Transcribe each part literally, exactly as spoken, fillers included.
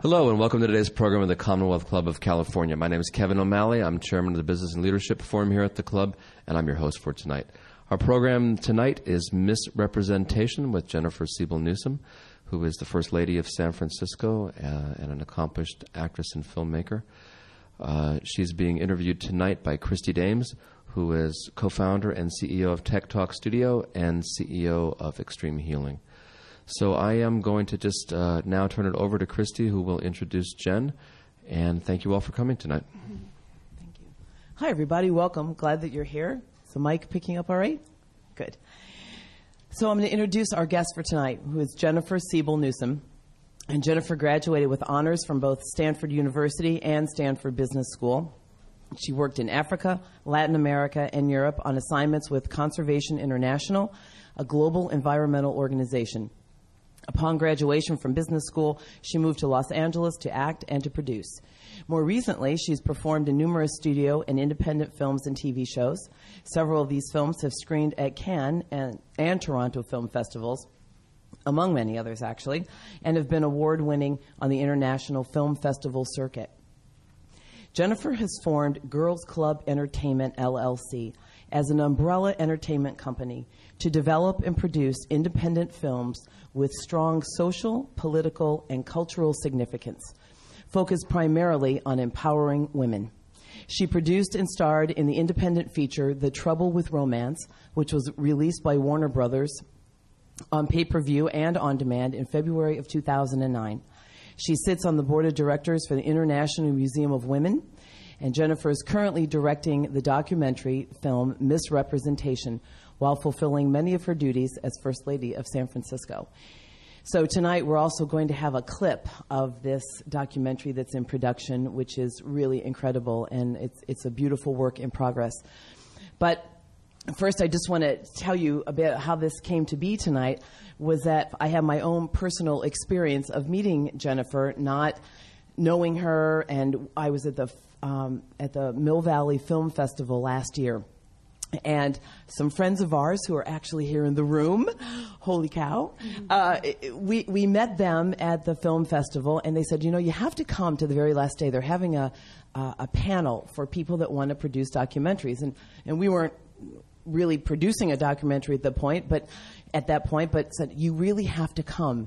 Hello and welcome to today's program of the Commonwealth Club of California. My name is Kevin O'Malley. I'm chairman of the Business and Leadership Forum here at the club, and I'm your host for tonight. Our program tonight is Misrepresentation with Jennifer Siebel Newsom, who is the First Lady of San Francisco uh, and an accomplished actress and filmmaker. Uh, she's being interviewed tonight by Christy Dames, who is co-founder and C E O of Tech Talk Studio and C E O of Extreme Healing. So I am going to just uh, now turn it over to Christy, who will introduce Jen. And thank you all for coming tonight. Thank you. Hi, everybody. Welcome. Glad that you're here. Is the mic picking up all right? Good. So I'm going to introduce our guest for tonight, who is Jennifer Siebel Newsom. And Jennifer graduated with honors from both Stanford University and Stanford Business School. She worked in Africa, Latin America, and Europe on assignments with Conservation International, a global environmental organization. Upon graduation from business school, she moved to Los Angeles to act and to produce. More recently, she's performed in numerous studio and independent films and T V shows. Several of these films have screened at Cannes and, and Toronto film festivals, among many others actually, and have been award-winning on the International Film Festival circuit. Jennifer has formed Girls Club Entertainment, L L C, as an umbrella entertainment company to develop and produce independent films with strong social, political, and cultural significance, focused primarily on empowering women. She produced and starred in the independent feature The Trouble with Romance, which was released by Warner Brothers on pay-per-view and on demand in February of two thousand nine. She sits on the board of directors for the International Museum of Women, and Jennifer is currently directing the documentary film Misrepresentation while fulfilling many of her duties as First Lady of San Francisco. So tonight we're also going to have a clip of this documentary that's in production, which is really incredible, and it's it's a beautiful work in progress. But first, I just want to tell you a bit how this came to be tonight, was that I have my own personal experience of meeting Jennifer, not knowing her, and I was at the um, at the Mill Valley Film Festival last year. And some friends of ours who are actually here in the room, holy cow, uh, we, we met them at the film festival, and they said, you know, you have to come to the very last day. They're having a, uh, a panel for people that want to produce documentaries. And, and we weren't really producing a documentary at the point, but at that point, but said, you really have to come.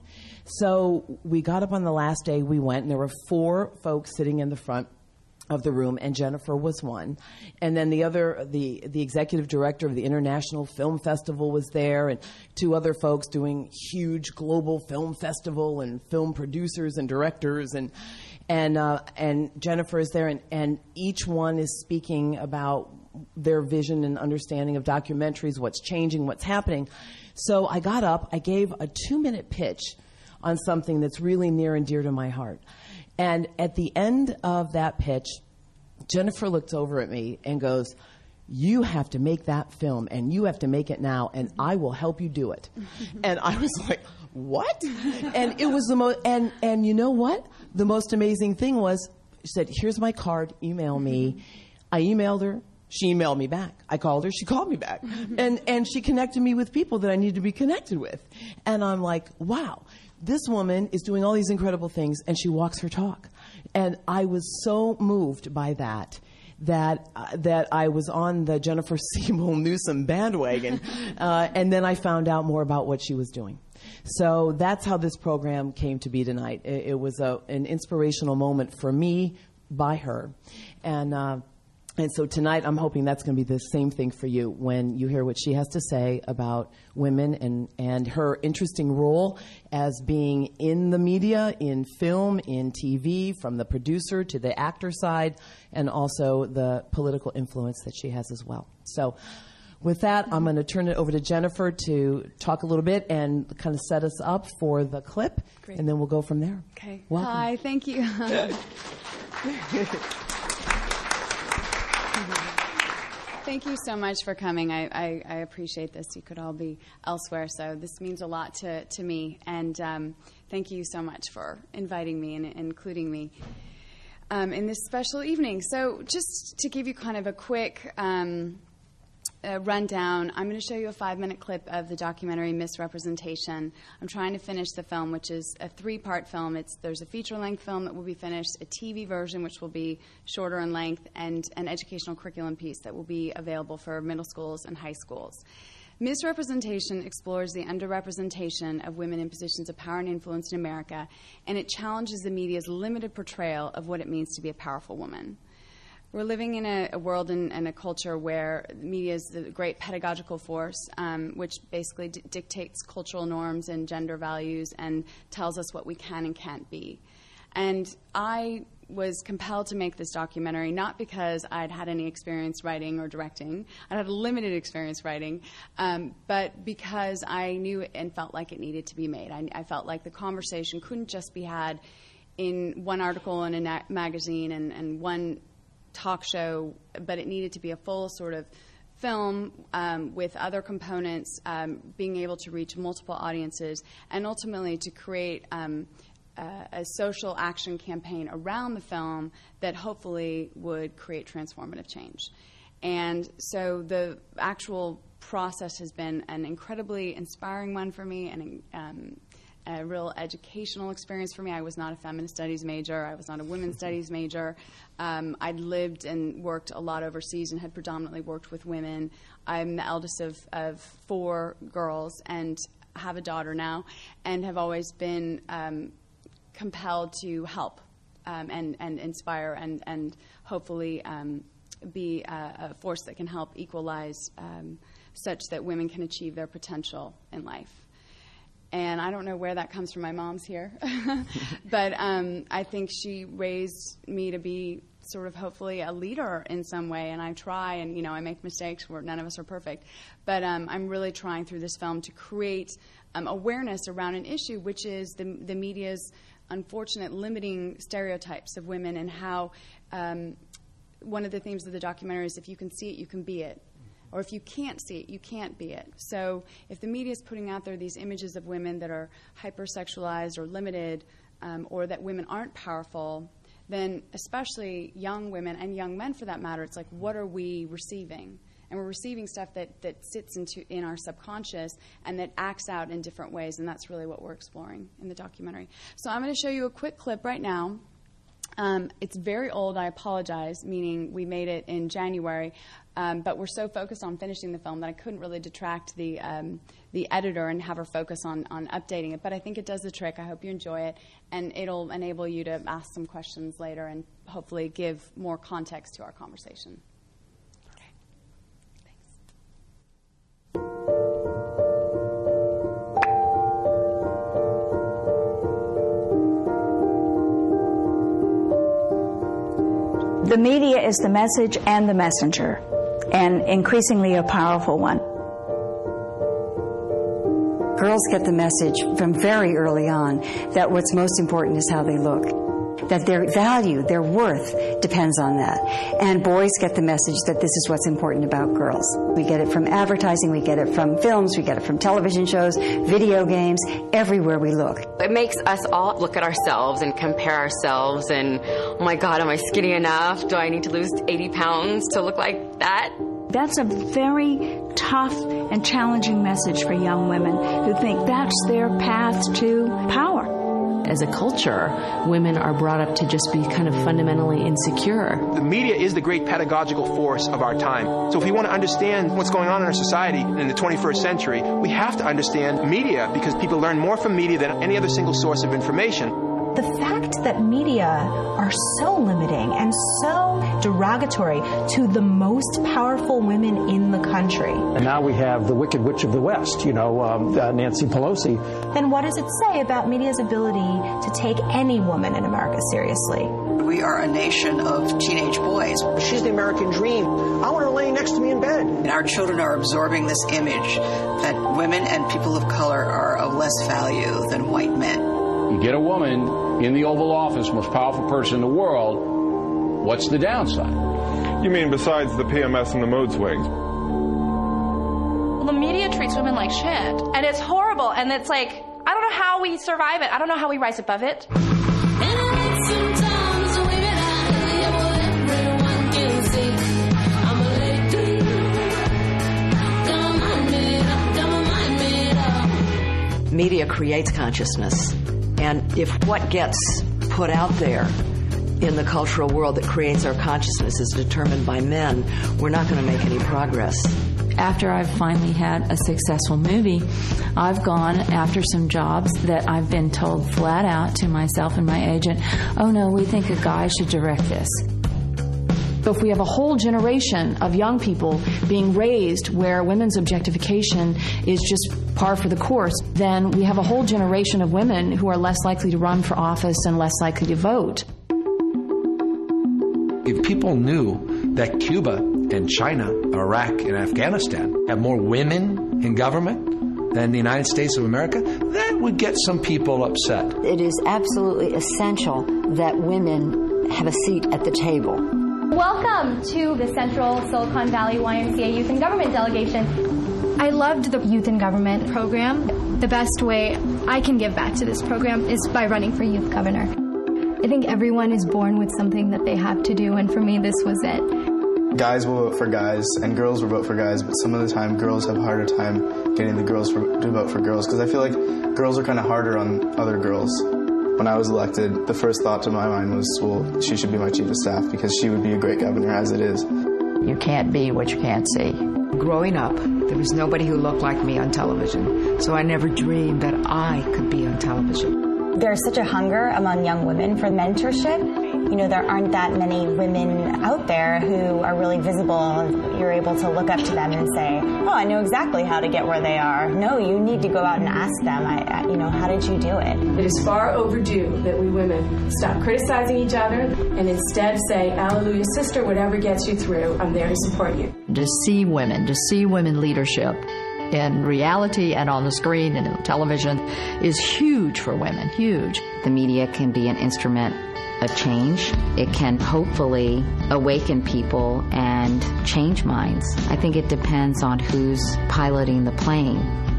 So we got up on the last day, we went, and there were four folks sitting in the front of the room, and Jennifer was one. And then the other, the, the executive director of the International Film Festival was there, and two other folks doing huge global film festival, and film producers and directors, and and uh, and Jennifer is there, and, and each one is speaking about their vision and understanding of documentaries, what's changing, what's happening. So I got up, I gave a two-minute pitch on something that's really near and dear to my heart. And at the end of that pitch, Jennifer looks over at me and goes, you have to make that film, and you have to make it now, and I will help you do it. And I was like, what? And it was the most, and, and you know what? The most amazing thing was, she said, here's my card, email me. I emailed her. She emailed me back. I called her. She called me back. And, and she connected me with people that I needed to be connected with. And I'm like, wow. This woman is doing all these incredible things, and she walks her talk. And I was so moved by that, that uh, that I was on the Jennifer Siebel Newsom bandwagon, uh, and then I found out more about what she was doing. So that's how this program came to be tonight. It, it was a, an inspirational moment for me by her. And uh, And so tonight, I'm hoping that's going to be the same thing for you when you hear what she has to say about women and, and her interesting role as being in the media, in film, in T V, from the producer to the actor side, and also the political influence that she has as well. So with that, I'm going to turn it over to Jennifer to talk a little bit and kind of set us up for the clip. Great. And then we'll go from there. Okay. Welcome. Hi, thank you. Thank you so much for coming. I, I, I appreciate this. You could all be elsewhere, so this means a lot to, to me. And um, thank you so much for inviting me and including me um, in this special evening. So just to give you kind of a quick um, a rundown, I'm going to show you a five-minute clip of the documentary Misrepresentation. I'm trying to finish the film, which is a three-part film. It's There's a feature-length film that will be finished, a T V version, which will be shorter in length, and an educational curriculum piece that will be available for middle schools and high schools. Misrepresentation explores the underrepresentation of women in positions of power and influence in America, and it challenges the media's limited portrayal of what it means to be a powerful woman. We're living in a, a world and, and a culture where media is the great pedagogical force, um, which basically d- dictates cultural norms and gender values and tells us what we can and can't be. And I was compelled to make this documentary not because I'd had any experience writing or directing. I had a limited experience writing, um, but because I knew and felt like it needed to be made. I, I felt like the conversation couldn't just be had in one article in a na- magazine and, and one talk show, but it needed to be a full sort of film um, with other components, um, being able to reach multiple audiences, and ultimately to create um, uh, a social action campaign around the film that hopefully would create transformative change. And so the actual process has been an incredibly inspiring one for me, and um, a real educational experience for me. I was not a feminist studies major. I was not a women's studies major. Um, I'd lived and worked a lot overseas and had predominantly worked with women. I'm the eldest of, of four girls and have a daughter now, and have always been um, compelled to help um, and, and inspire and, and hopefully um, be a, a force that can help equalize um, such that women can achieve their potential in life. And I don't know where that comes from. My mom's here. But um, I think she raised me to be sort of hopefully a leader in some way. And I try, and, you know, I make mistakes. Where none of us are perfect. But um, I'm really trying through this film to create um, awareness around an issue, which is the, the media's unfortunate limiting stereotypes of women, and how um, one of the themes of the documentary is if you can see it, you can be it. Or if you can't see it, you can't be it. So if the media is putting out there these images of women that are hypersexualized or limited, um, or that women aren't powerful, then especially young women and young men for that matter, it's like, what are we receiving? And we're receiving stuff that, that sits into in our subconscious and that acts out in different ways, and that's really what we're exploring in the documentary. So I'm going to show you a quick clip right now. Um, it's very old, I apologize, meaning we made it in January, um, but we're so focused on finishing the film that I couldn't really detract the um, the editor and have her focus on, on updating it. But I think it does the trick. I hope you enjoy it, and it'll enable you to ask some questions later and hopefully give more context to our conversation. Okay. Thanks. The media is the message and the messenger, and increasingly a powerful one. Girls get the message from very early on that what's most important is how they look, that their value, their worth depends on that. And boys get the message that this is what's important about girls. We get it from advertising, we get it from films, we get it from television shows, video games, everywhere we look. It makes us all look at ourselves and compare ourselves and, oh my God, am I skinny enough? Do I need to lose eighty pounds to look like that? That's a very tough and challenging message for young women who think that's their path to power. As a culture, women are brought up to just be kind of fundamentally insecure. The media is the great pedagogical force of our time. So if we want to understand what's going on in our society in the twenty-first century, we have to understand media, because people learn more from media than any other single source of information. The fact that media are so limiting and so derogatory to the most powerful women in the country. And now we have the Wicked Witch of the West, you know, um, uh, Nancy Pelosi. Then what does it say about media's ability to take any woman in America seriously? We are a nation of teenage boys. She's the American dream. I want her laying next to me in bed. And our children are absorbing this image that women and people of color are of less value than white men. You get a woman in the Oval Office, most powerful person in the world, what's the downside? You mean besides the P M S and the mood swings? Well, the media treats women like shit, and it's horrible, and it's like, I don't know how we survive it. I don't know how we rise above it. Media creates consciousness. And if what gets put out there in the cultural world that creates our consciousness is determined by men, we're not going to make any progress. After I've finally had a successful movie, I've gone after some jobs that I've been told flat out to myself and my agent, oh no, we think a guy should direct this. So if we have a whole generation of young people being raised where women's objectification is just par for the course, then we have a whole generation of women who are less likely to run for office and less likely to vote. If people knew that Cuba and China, Iraq and Afghanistan have more women in government than the United States of America, that would get some people upset. It is absolutely essential that women have a seat at the table. Welcome to the Central Silicon Valley Y M C A Youth in Government delegation. I loved the Youth in Government program. The best way I can give back to this program is by running for youth governor. I think everyone is born with something that they have to do, and for me, this was it. Guys will vote for guys, and girls will vote for guys, but some of the time, girls have a harder time getting the girls for, to vote for girls, because I feel like girls are kind of harder on other girls. When I was elected, the first thought to my mind was, well, she should be my chief of staff, because she would be a great governor as it is. You can't be what you can't see. Growing up, there was nobody who looked like me on television, so I never dreamed that I could be on television. There's such a hunger among young women for mentorship. You know, there aren't that many women out there who are really visible. You're able to look up to them and say, oh, I know exactly how to get where they are. No, you need to go out and ask them, I, I, you know, how did you do it? It is far overdue that we women stop criticizing each other and instead say, hallelujah, sister, whatever gets you through, I'm there to support you. To see women, to see women leadership in reality and on the screen and on television is huge for women, huge. The media can be an instrument of change. It can hopefully awaken people and change minds. I think it depends on who's piloting the plane.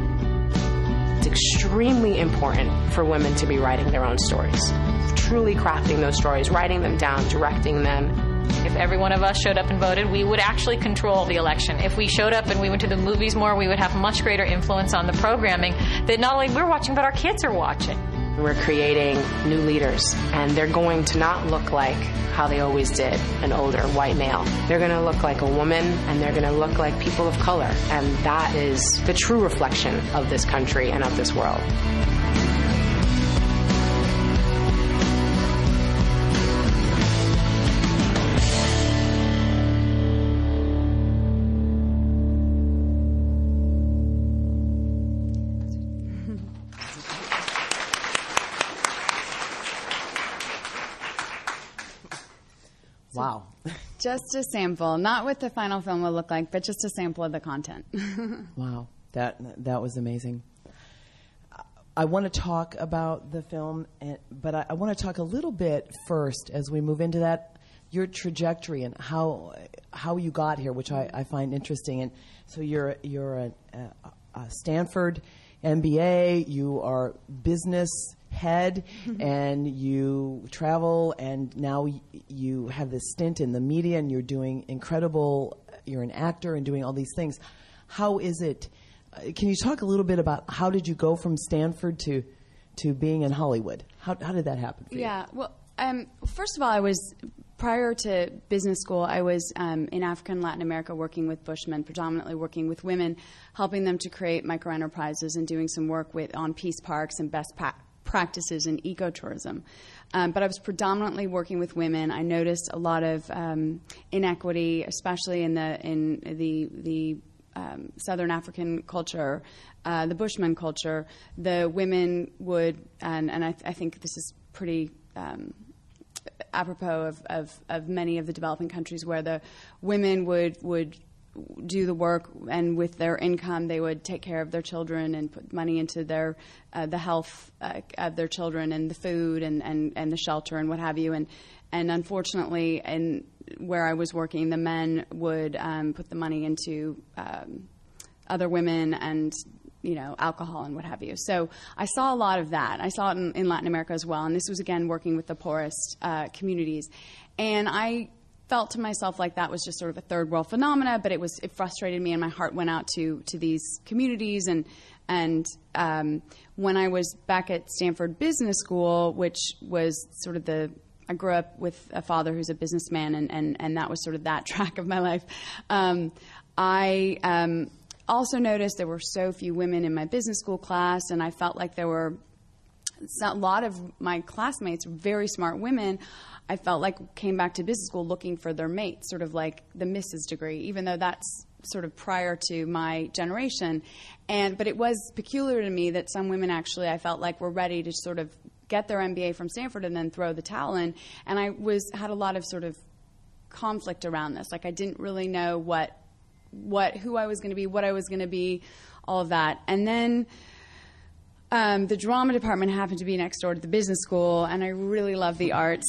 It's extremely important for women to be writing their own stories, truly crafting those stories, writing them down, directing them. If every one of us showed up and voted, we would actually control the election. If we showed up and we went to the movies more, we would have much greater influence on the programming that not only we're watching, but our kids are watching. We're creating new leaders, and they're going to not look like how they always did, an older white male. They're going to look like a woman, and they're going to look like people of color, and that is the true reflection of this country and of this world. Wow. Just a sample, not what the final film will look like, but just a sample of the content. Wow, that that was amazing. I want to talk about the film, and, but I, I want to talk a little bit first as we move into that, your trajectory and how how you got here, which I, I find interesting. And so you're you're a, a, a Stanford M B A, you are business head, and you travel, and now y- you have this stint in the media, and you're doing incredible, you're an actor and doing all these things. How is it, uh, can you talk a little bit about how did you go from Stanford to to being in Hollywood? How, how did that happen for you? Yeah, well, um, first of all, I was, prior to business school, I was um, in Africa and Latin America working with Bushmen, predominantly working with women, helping them to create microenterprises and doing some work with on peace parks and best pa- practices in ecotourism. Um, but I was predominantly working with women. I noticed a lot of um, inequity, especially in the in the the um, Southern African culture, uh, the Bushman culture. The women would, and, and I, th- I think this is pretty um, apropos of, of, of many of the developing countries, where the women would would do the work, and with their income they would take care of their children and put money into their uh, the health uh, of their children and the food and, and, and the shelter and what have you. And and unfortunately, in where I was working, the men would um, put the money into um, other women and, you know, alcohol and what have you. So I saw a lot of that. I saw it in, in Latin America as well. And this was, again, working with the poorest uh, communities. And I felt to myself like that was just sort of a third world phenomena, but it was it frustrated me, and my heart went out to to these communities. And and um, when I was back at Stanford Business School, which was sort of the I grew up with a father who's a businessman, and, and, and that was sort of that track of my life. Um, I um, also noticed there were so few women in my business school class, and I felt like there were a lot of my classmates, very smart women, I felt like came back to business school looking for their mate, sort of like the Missus degree, even though that's sort of prior to my generation. And but it was peculiar to me that some women actually I felt like were ready to sort of get their M B A from Stanford and then throw the towel in. And I was had a lot of sort of conflict around this. Like I didn't really know what, what, who I was going to be, what I was going to be, all of that. And then um, the drama department happened to be next door to the business school, and I really loved the arts.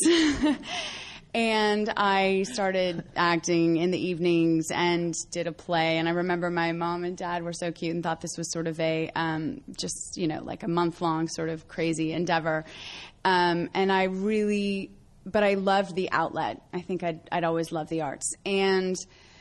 And I started acting in the evenings and did a play. And I remember my mom and dad were so cute and thought this was sort of a, um, just, you know, like a month-long sort of crazy endeavor. Um, and I really, but I loved the outlet. I think I'd, I'd always loved the arts. And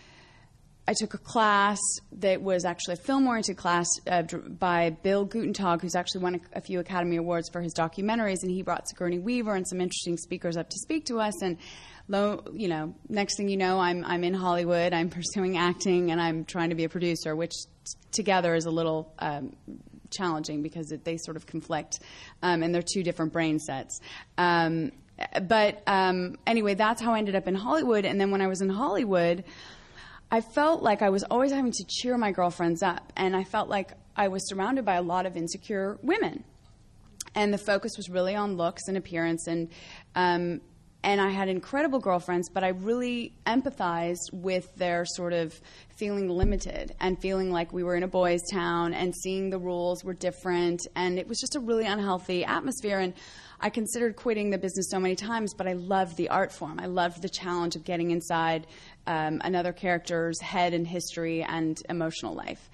I took a class that was actually a film-oriented class uh, by Bill Gutentag, who's actually won a, a few Academy Awards for his documentaries, and he brought Sigourney Weaver and some interesting speakers up to speak to us. And lo, you know, next thing you know, I'm I'm in Hollywood, I'm pursuing acting, and I'm trying to be a producer, which t- together is a little um, challenging because it, they sort of conflict, um, and they're two different brain sets. Um, but um, anyway, that's how I ended up in Hollywood. And then when I was in Hollywood, I felt like I was always having to cheer my girlfriends up, and I felt like I was surrounded by a lot of insecure women. And the focus was really on looks and appearance, and um, and I had incredible girlfriends, but I really empathized with their sort of feeling limited and feeling like we were in a boys' town and seeing the rules were different, and it was just a really unhealthy atmosphere. And I considered quitting the business so many times, but I loved the art form. I loved the challenge of getting inside um, another character's head and history and emotional life.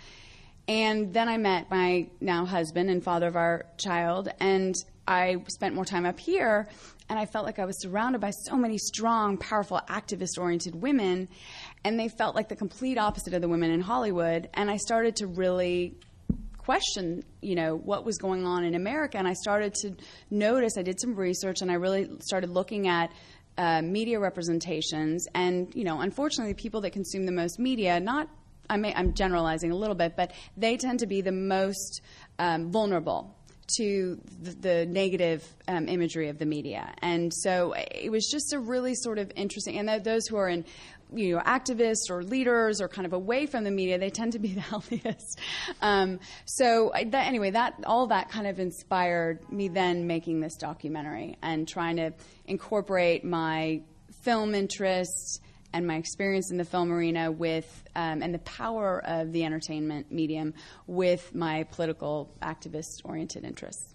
And then I met my now husband and father of our child, and I spent more time up here, and I felt like I was surrounded by so many strong, powerful, activist-oriented women, and they felt like the complete opposite of the women in Hollywood. And I started to really question, you know, what was going on in America, and I started to notice, I did some research, and I really started looking at uh, media representations, and, you know, unfortunately, the people that consume the most media, not, I may, I'm generalizing a little bit, but they tend to be the most um, vulnerable to the, the negative um, imagery of the media. And so it was just a really sort of interesting, and th- those who are in, you know, activists or leaders or kind of away from the media, they tend to be the healthiest. Um, so I, that, anyway, that all that kind of inspired me then making this documentary and trying to incorporate my film interests and my experience in the film arena with, um, and the power of the entertainment medium with my political activist-oriented interests.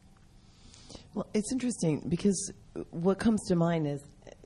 Well, it's interesting because what comes to mind is,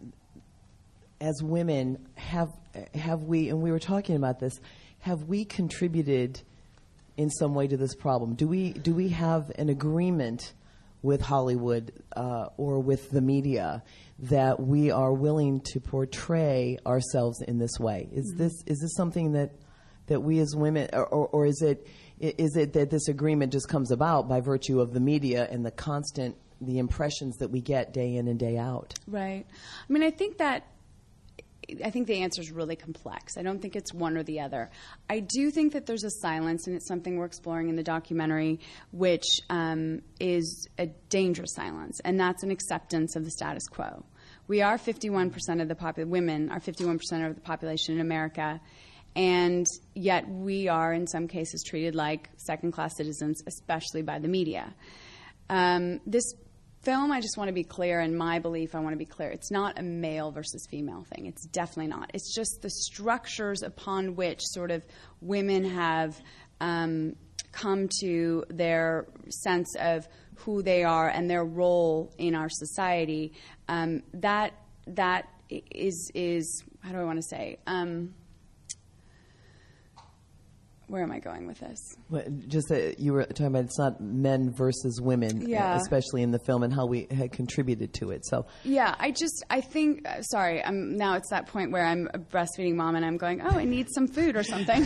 as women, have have we, and we were talking about this, have we contributed in some way to this problem? Do we do we have an agreement with Hollywood uh, or with the media that we are willing to portray ourselves in this way? Is mm-hmm. this is this something that that we as women, or, or, or is it is it that this agreement just comes about by virtue of the media and the constant the impressions that we get day in and day out? Right. I mean, I think that. I think the answer is really complex. I don't think it's one or the other. I do think that there's a silence, and it's something we're exploring in the documentary, which um, is a dangerous silence, and that's an acceptance of the status quo. We are fifty-one percent of the population, women are fifty-one percent of the population in America, and yet we are, in some cases, treated like second-class citizens, especially by the media. Um, this film, I just want to be clear, in my belief, I want to be clear, it's not a male versus female thing. It's definitely not. It's just the structures upon which sort of women have um, come to their sense of who they are and their role in our society. Um, that that is is how do I want to say? Um, where am I going with this? Well, just that you were talking about it's not men versus women, Yeah. especially in the film, and how we had contributed to it. So Yeah, I just, I think, uh, sorry, I'm now it's that point where I'm a breastfeeding mom and I'm going, oh, I need some food or something.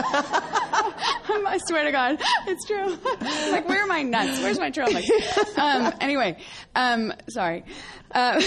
I swear to God, it's true. I'm like, where are my nuts? Where's my trail mix? Um, anyway, um, sorry. Uh,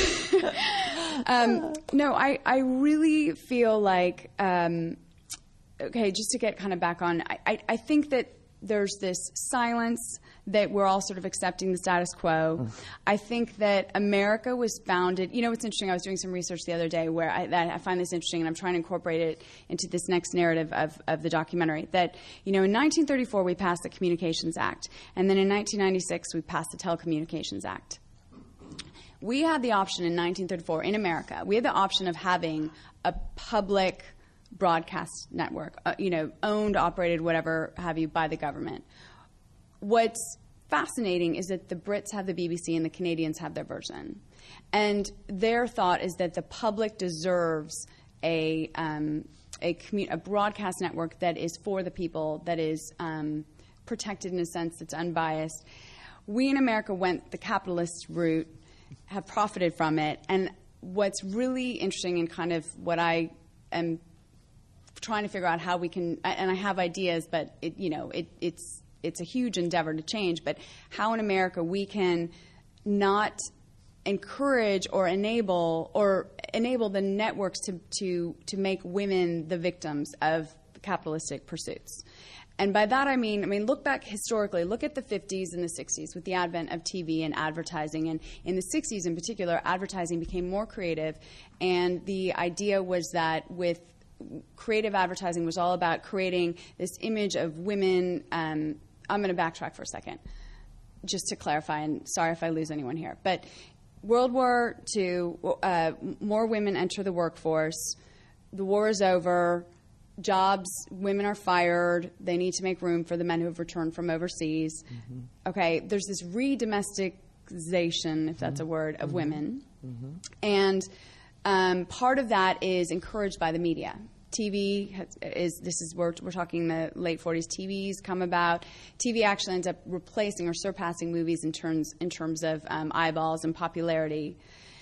um, no, I, I really feel like, um, okay, just to get kind of back on, I, I, I think that there's this silence that we're all sort of accepting the status quo. I think that America was founded, you know, it's interesting, I was doing some research the other day where I, that I find this interesting, and I'm trying to incorporate it into this next narrative of, of the documentary, that, you know, in nineteen thirty-four we passed the Communications Act, and then in nineteen ninety-six we passed the Telecommunications Act. We had the option in nineteen thirty-four in America, we had the option of having a public broadcast network, uh, you know, owned, operated, whatever have you, by the government. What's fascinating is that the Brits have the B B C and the Canadians have their version. And their thought is that the public deserves a, um, a, commu- a broadcast network that is for the people, that is um, protected in a sense that's unbiased. We in America went the capitalist route, have profited from it, and what's really interesting and kind of what I am trying to figure out how we can, and I have ideas, but it, you know, it, it's it's a huge endeavor to change, but how in America we can not encourage or enable or enable the networks to, to, to make women the victims of capitalistic pursuits. And by that I mean, I mean, look back historically, look at the fifties and the sixties with the advent of T V and advertising. And in the sixties in particular, advertising became more creative, and the idea was that with creative advertising was all about creating this image of women. Um, I'm going to backtrack for a second, just to clarify, and sorry if I lose anyone here. But World War Two, uh, more women enter the workforce. The war is over. Jobs, women are fired. They need to make room for the men who have returned from overseas. Mm-hmm. Okay, there's this re-domesticization, if that's mm-hmm. a word, of mm-hmm. women. Mm-hmm. And um, part of that is encouraged by the media. T V has, is, this is, we're, we're talking the late forties, T V's come about. T V actually ends up replacing or surpassing movies in terms, in terms of um, eyeballs and popularity.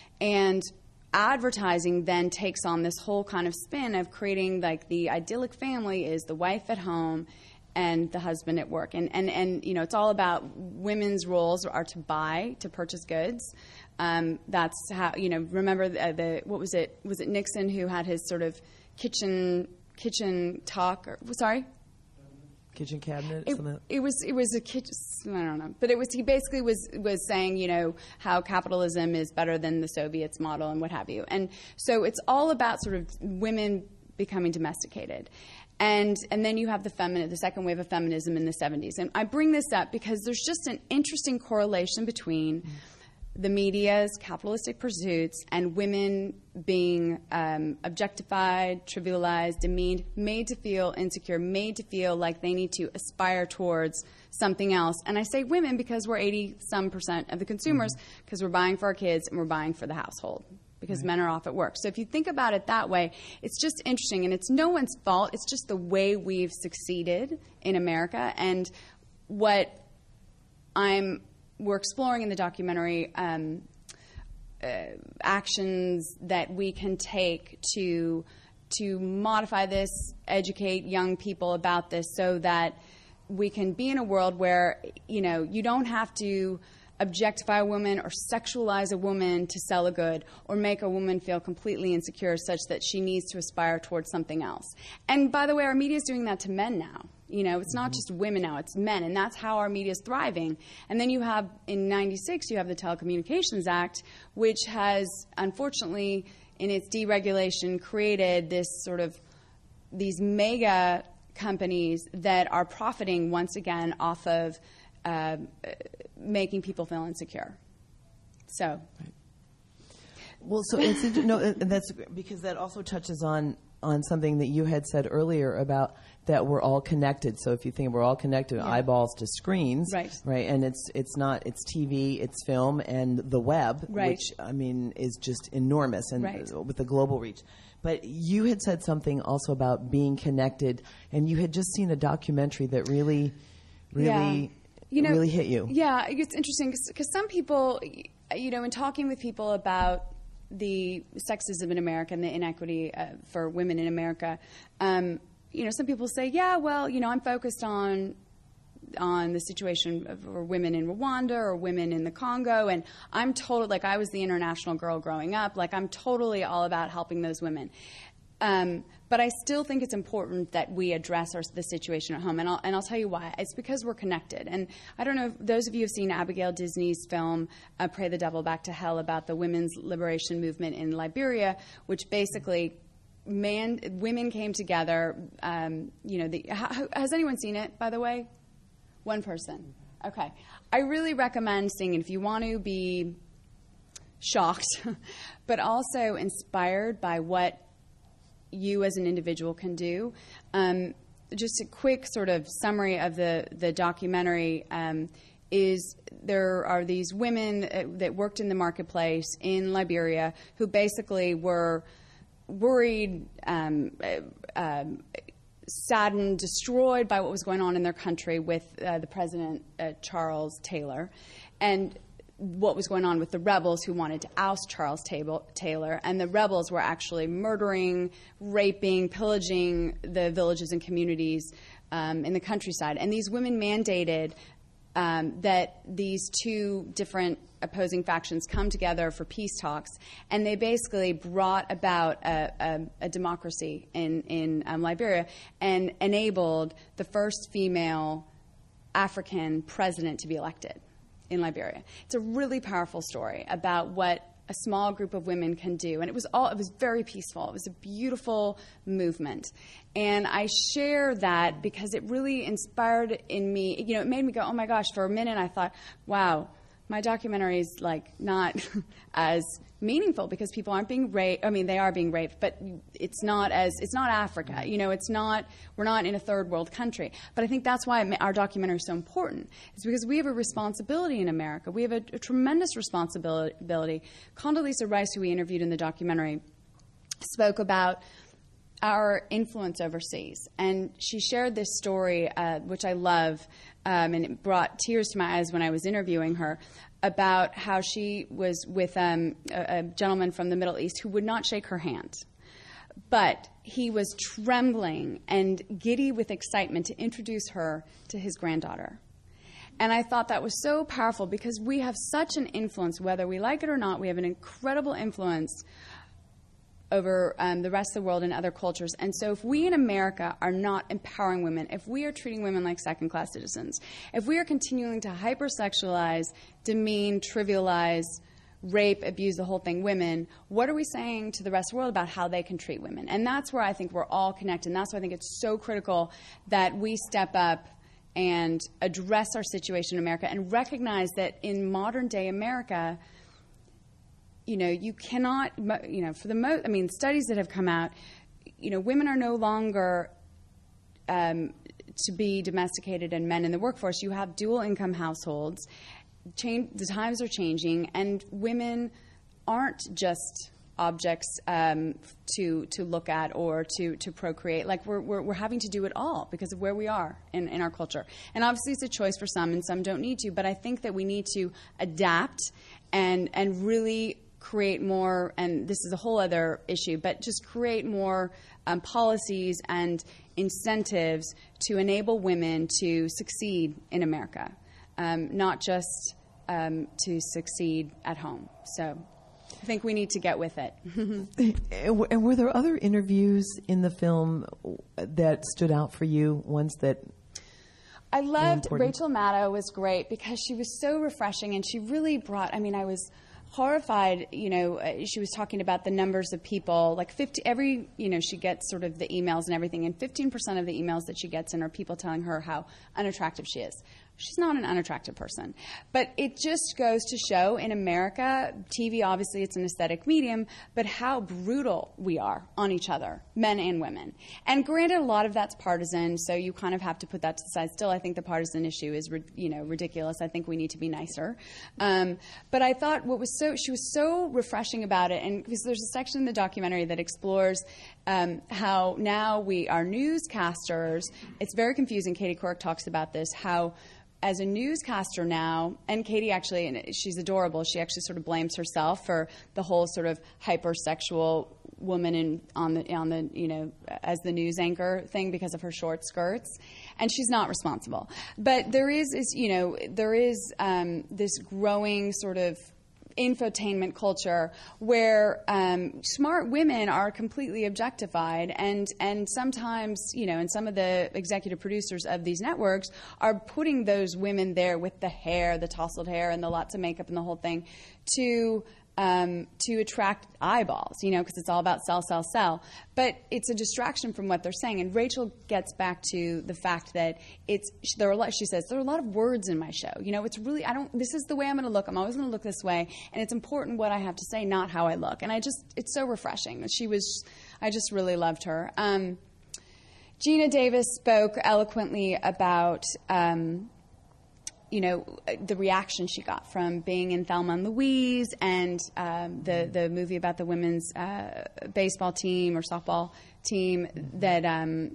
And advertising then takes on this whole kind of spin of creating, like, the idyllic family is the wife at home and the husband at work. And, and, and you know, it's all about women's roles are to buy, to purchase goods. Um, that's how, you know, remember the, the, what was it, was it Nixon who had his sort of kitchen kitchen talk, or, sorry? Kitchen cabinet? It, it was it was a kitchen, I don't know. But it was, he basically was, was saying, you know, how capitalism is better than the Soviets model and what have you. And so it's all about sort of women becoming domesticated. And and then you have the feminine, the second wave of feminism in the seventies. And I bring this up because there's just an interesting correlation between the media's capitalistic pursuits and women being um, objectified, trivialized, demeaned, made to feel insecure, made to feel like they need to aspire towards something else. And I say women because we're eighty-some percent of the consumers, because mm-hmm. we're buying for our kids and we're buying for the household, because right. men are off at work. So if you think about it that way, it's just interesting. And it's no one's fault. It's just the way we've succeeded in America. And what I'm... we're exploring in the documentary um, uh, actions that we can take to to modify this, educate young people about this, so that we can be in a world where, you know, you don't have to objectify a woman or sexualize a woman to sell a good, or make a woman feel completely insecure such that she needs to aspire towards something else. And by the way, our media is doing that to men now. You know, it's not just women now, it's men, and that's how our media is thriving. And then you have, in ninety-six, you have the Telecommunications Act, which has, unfortunately, in its deregulation, created this sort of, these mega companies that are profiting, once again, off of uh, making people feel insecure. So. Right. Well, so it's, no, and that's because that also touches on on something that you had said earlier about that we're all connected. So if you think we're all connected, Yeah. eyeballs to screens, Right. right, and it's it's not it's T V, it's film, and the web, Right. which I mean is just enormous, and Right. with the global reach. But you had said something also about being connected, and you had just seen a documentary that really, really, Yeah. You know, really hit you. Yeah, it's interesting because some people, you know, in talking with people about the sexism in America and the inequity uh, for women in America, um, you know, some people say, yeah, well, you know, I'm focused on on the situation of, for women in Rwanda or women in the Congo, and I'm total like I was the international girl growing up, like I'm totally all about helping those women. Um, but I still think it's important that we address our, the situation at home, and I'll, and I'll tell you why. It's because we're connected. And I don't know if those of you have seen Abigail Disney's film, uh, Pray the Devil Back to Hell, about the women's liberation movement in Liberia, which basically man, women came together. Um, you know, the, ha, has anyone seen it, by the way? One person. Okay. I really recommend seeing it if you want to be shocked, but also inspired by what you as an individual can do. Um, just a quick sort of summary of the, the documentary um, is there are these women uh, that worked in the marketplace in Liberia who basically were worried, um, uh, um, saddened, destroyed by what was going on in their country with uh, the president, uh, Charles Taylor, and what was going on with the rebels who wanted to oust Charles Taylor. And the rebels were actually murdering, raping, pillaging the villages and communities um, in the countryside. And these women mandated um, that these two different opposing factions come together for peace talks, and they basically brought about a, a, a democracy in, in um, Liberia and enabled the first female African president to be elected in Liberia. It's a really powerful story about what a small group of women can do, and it was all it was very peaceful. It was a beautiful movement, and I share that because it really inspired in me. You know, it made me go, "Oh my gosh!" For a minute, I thought, "Wow, my documentary is like not as meaningful because people aren't being raped. I mean, they are being raped, but it's not as it's not Africa. You know, it's not. We're not in a third world country. But I think that's why our documentary is so important. It's because we have a responsibility in America. We have a, a tremendous responsibility. Condoleezza Rice, who we interviewed in the documentary, spoke about our influence overseas, and she shared this story, uh, which I love, um, and it brought tears to my eyes when I was interviewing her, about how she was with um, a, a gentleman from the Middle East who would not shake her hand. But he was trembling and giddy with excitement to introduce her to his granddaughter. And I thought that was so powerful because we have such an influence, whether we like it or not, we have an incredible influence over um, the rest of the world and other cultures. And so if we in America are not empowering women, if we are treating women like second-class citizens, if we are continuing to hypersexualize, demean, trivialize, rape, abuse, the whole thing, women, what are we saying to the rest of the world about how they can treat women? And that's where I think we're all connected. And that's why I think it's so critical that we step up and address our situation in America and recognize that in modern-day America, you know, you cannot, you know, for the most, I mean, studies that have come out, you know, women are no longer um, to be domesticated and men in the workforce. You have dual income households. Change, the times are changing, and women aren't just objects um, to to look at or to, to procreate. Like we're, we're we're having to do it all because of where we are in, in our culture. And obviously it's a choice for some, and some don't need to. But I think that we need to adapt and and really create more, and this is a whole other issue, but just create more um, policies and incentives to enable women to succeed in America, um, not just um, to succeed at home. So I think we need to get with it. And were there other interviews in the film that stood out for you, ones that I loved Rachel Maddow was great because she was so refreshing, and she really brought, I mean, I was horrified, you know, uh, she was talking about the numbers of people, like fifty, every, you know, she gets sort of the emails and everything, and fifteen percent of the emails that she gets in are people telling her how unattractive she is. she's not an unattractive person. But it just goes to show in America, T V, obviously it's an aesthetic medium, but how brutal we are on each other, men and women. And granted, a lot of that's partisan, so you kind of have to put that to the side. Still, I think the partisan issue is, you know, ridiculous. I think we need to be nicer. Um, but I thought what was so, she was so refreshing about it, and because there's a section in the documentary that explores um, how now we are newscasters. It's very confusing. Katie Couric talks about this, how as a newscaster now, and Katie actually, and she's adorable, she actually sort of blames herself for the whole sort of hypersexual woman in, on the, on the, you know, as the news anchor thing because of her short skirts. And she's not responsible. But there is, is you know, there is um, this growing sort of infotainment culture where um, smart women are completely objectified, and and sometimes, you know, and some of the executive producers of these networks are putting those women there with the hair, the tousled hair, and the lots of makeup and the whole thing to um, to attract eyeballs, you know, because it's all about sell, sell, sell. But it's a distraction from what they're saying. And Rachel gets back to the fact that it's there are a lot. She says there are a lot of words in my show. You know, it's really I don't. This is the way I'm going to look. I'm always going to look this way, and it's important what I have to say, not how I look. And I just it's so refreshing. She was. I just really loved her. Um, Gina Davis spoke eloquently about. Um, you know, the reaction she got from being in Thelma and Louise and um, the, the movie about the women's uh, baseball team or softball team that um,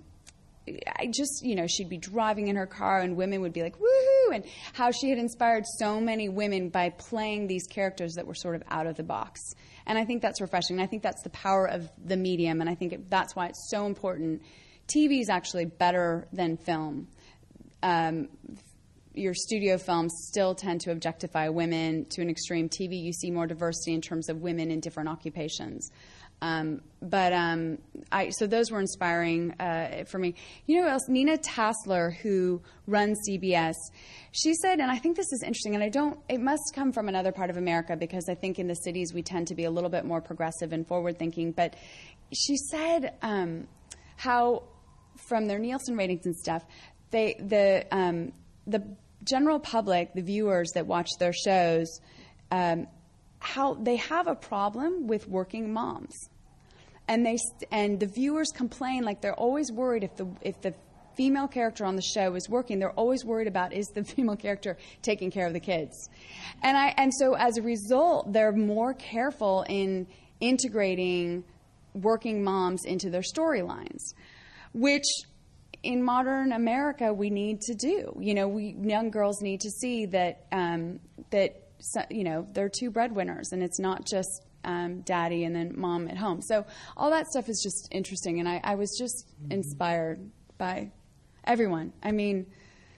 I just, you know, she'd be driving in her car and women would be like, woohoo, and how she had inspired so many women by playing these characters that were sort of out of the box. And I think that's refreshing. I think that's the power of the medium, and I think it, that's why it's so important. T V is actually better than film. Um, your studio films still tend to objectify women to an extreme. T V, you see more diversity in terms of women in different occupations. Um, but um, I, so those were inspiring uh, for me. You know who else? Nina Tassler, who runs C B S. She said, and I think this is interesting, and I don't, it must come from another part of America because I think in the cities we tend to be a little bit more progressive and forward-thinking. But she said um, how from their Nielsen ratings and stuff, they the um, the general public, the viewers that watch their shows, um, how they have a problem with working moms, and they st- and the viewers complain like they're always worried if the if the female character on the show is working, they're always worried about is the female character taking care of the kids, and I and so as a result, they're more careful in integrating working moms into their storylines, which in modern America we need to do. You know, we young girls need to see that um, that you know they're two breadwinners, and it's not just um, daddy and then mom at home. So all that stuff is just interesting, and I, I was just mm-hmm. inspired by everyone. I mean,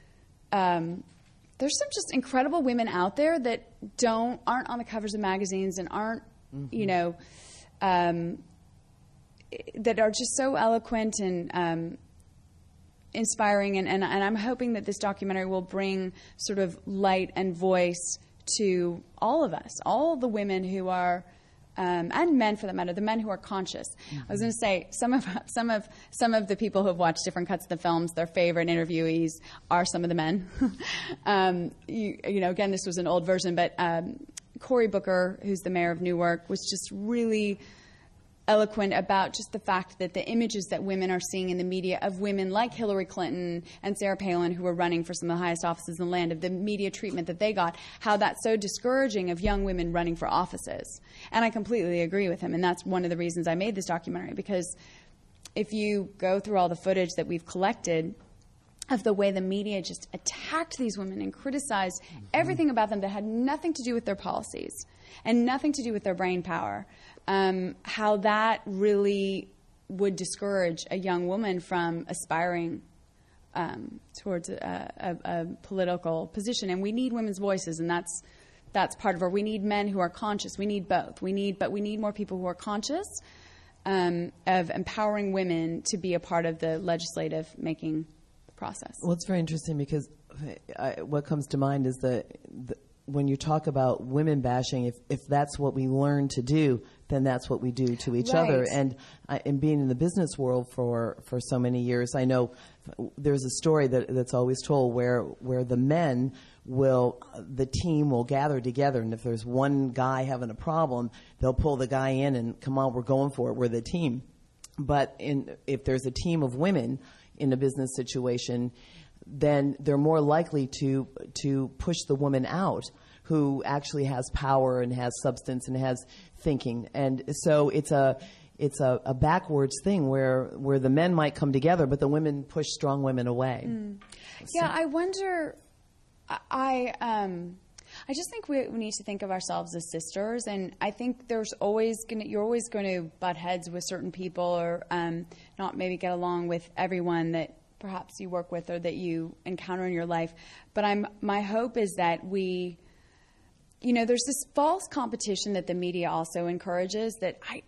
um, there's some just incredible women out there that don't aren't on the covers of magazines and aren't mm-hmm. you know um, that are just so eloquent and um, inspiring, and, and, and I'm hoping that this documentary will bring sort of light and voice to all of us, all the women who are, um, and men for that matter, the men who are conscious. Mm-hmm. I was going to say some of some of some of the people who have watched different cuts of the films, their favorite interviewees are some of the men. um, you, you know, again, this was an old version, but um, Cory Booker, who's the mayor of Newark, was just really eloquent about just the fact that the images that women are seeing in the media of women like Hillary Clinton and Sarah Palin, who were running for some of the highest offices in the land, of the media treatment that they got, how that's so discouraging of young women running for offices. And I completely agree with him, and that's one of the reasons I made this documentary, because if you go through all the footage that we've collected of the way the media just attacked these women and criticized mm-hmm. everything about them that had nothing to do with their policies and nothing to do with their brain power, Um, how that really would discourage a young woman from aspiring um, towards a, a, a political position. And we need women's voices, and that's that's part of it. We need men who are conscious. We need both. We need, but we need more people who are conscious um, of empowering women to be a part of the legislative making process. Well, it's very interesting because I, what comes to mind is the, the when you talk about women bashing, if, if that's what we learn to do, then that's what we do to each Right. other. And uh, in being in the business world for, for so many years, I know there's a story that, that's always told where where the men will, the team will gather together, and if there's one guy having a problem, they'll pull the guy in and, come on, we're going for it, we're the team. But in, if there's a team of women in a business situation, then they're more likely to to push the woman out who actually has power and has substance and has thinking. And so it's a it's a, a backwards thing where where the men might come together, but the women push strong women away. Mm. Yeah, I wonder. I um, I just think we, we need to think of ourselves as sisters, and I think there's always gonna you're always going to butt heads with certain people, or um, not maybe get along with everyone that perhaps you work with or that you encounter in your life. But I'm my hope is that we, you know, there's this false competition that the media also encourages that I.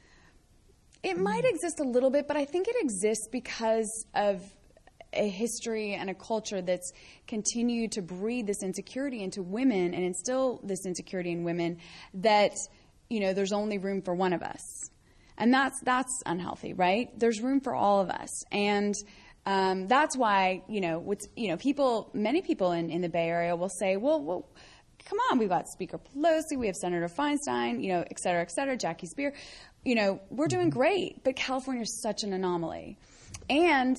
It might exist a little bit, but I think it exists because of a history and a culture that's continued to breed this insecurity into women and instill this insecurity in women that, you know, there's only room for one of us. And that's that's unhealthy, right? There's room for all of us. And um, that's why, you know, what's, you know, people, many people in, in the Bay Area will say, well, well, come on, we've got Speaker Pelosi, we have Senator Feinstein, you know, et cetera, et cetera, Jackie Spear. You know, we're doing great, but California is such an anomaly. And,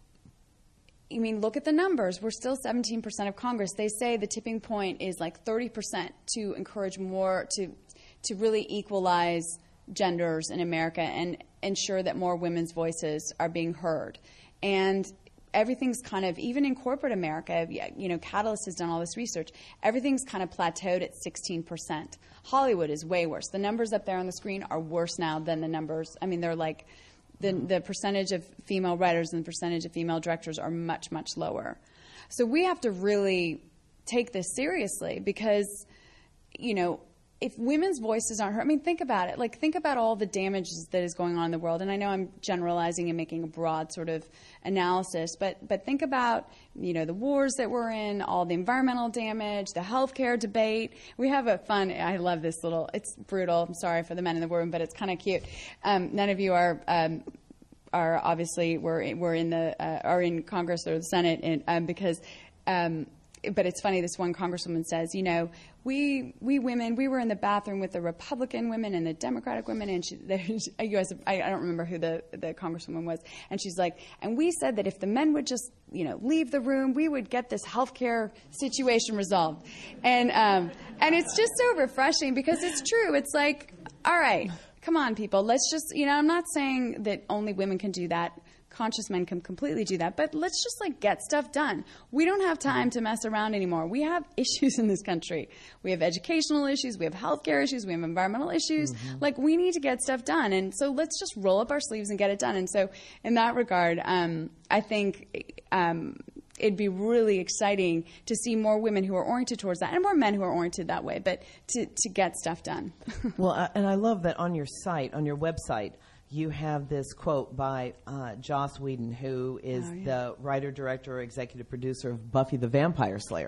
I mean, look at the numbers. We're still seventeen percent of Congress. They say the tipping point is like thirty percent to encourage more, to to really equalize genders in America and ensure that more women's voices are being heard. And everything's kind of, even in corporate America, you know, Catalyst has done all this research, everything's kind of plateaued at sixteen percent. Hollywood is way worse. The numbers up there on the screen are worse now than the numbers, I mean, they're like, the, the percentage of female writers and the percentage of female directors are much, much lower. So we have to really take this seriously because, you know, if women's voices aren't heard, I mean, think about it. Like, think about all the damage that is going on in the world. And I know I'm generalizing and making a broad sort of analysis, but but think about, you know, the wars that we're in, all the environmental damage, the healthcare debate. We have a fun, I love this little, it's brutal. I'm sorry for the men in the room, but it's kind of cute. Um, none of you are... Um, are obviously, we're, we're in the, uh, are in Congress or the Senate, and, um, because... Um, But it's funny, this one congresswoman says, you know, we we women, we were in the bathroom with the Republican women and the Democratic women, and she, U S I, I don't remember who the, the congresswoman was, and she's like, and we said that if the men would just, you know, leave the room, we would get this healthcare situation resolved. And um, and it's just so refreshing because it's true. It's like, all right, come on, people, let's just, you know, I'm not saying that only women can do that. Conscious men can completely do that, but let's just like get stuff done. We don't have time to mess around anymore. We have issues in this country. We have educational issues, we have healthcare issues, we have environmental issues. Mm-hmm. Like, we need to get stuff done, and so let's just roll up our sleeves and get it done. And so in that regard, um, I think um, it'd be really exciting to see more women who are oriented towards that and more men who are oriented that way, but to, to get stuff done. Well, uh, and I love that on your site, on your website, you have this quote by uh, Joss Whedon, who is oh, yeah. the writer, director, executive producer of Buffy the Vampire Slayer,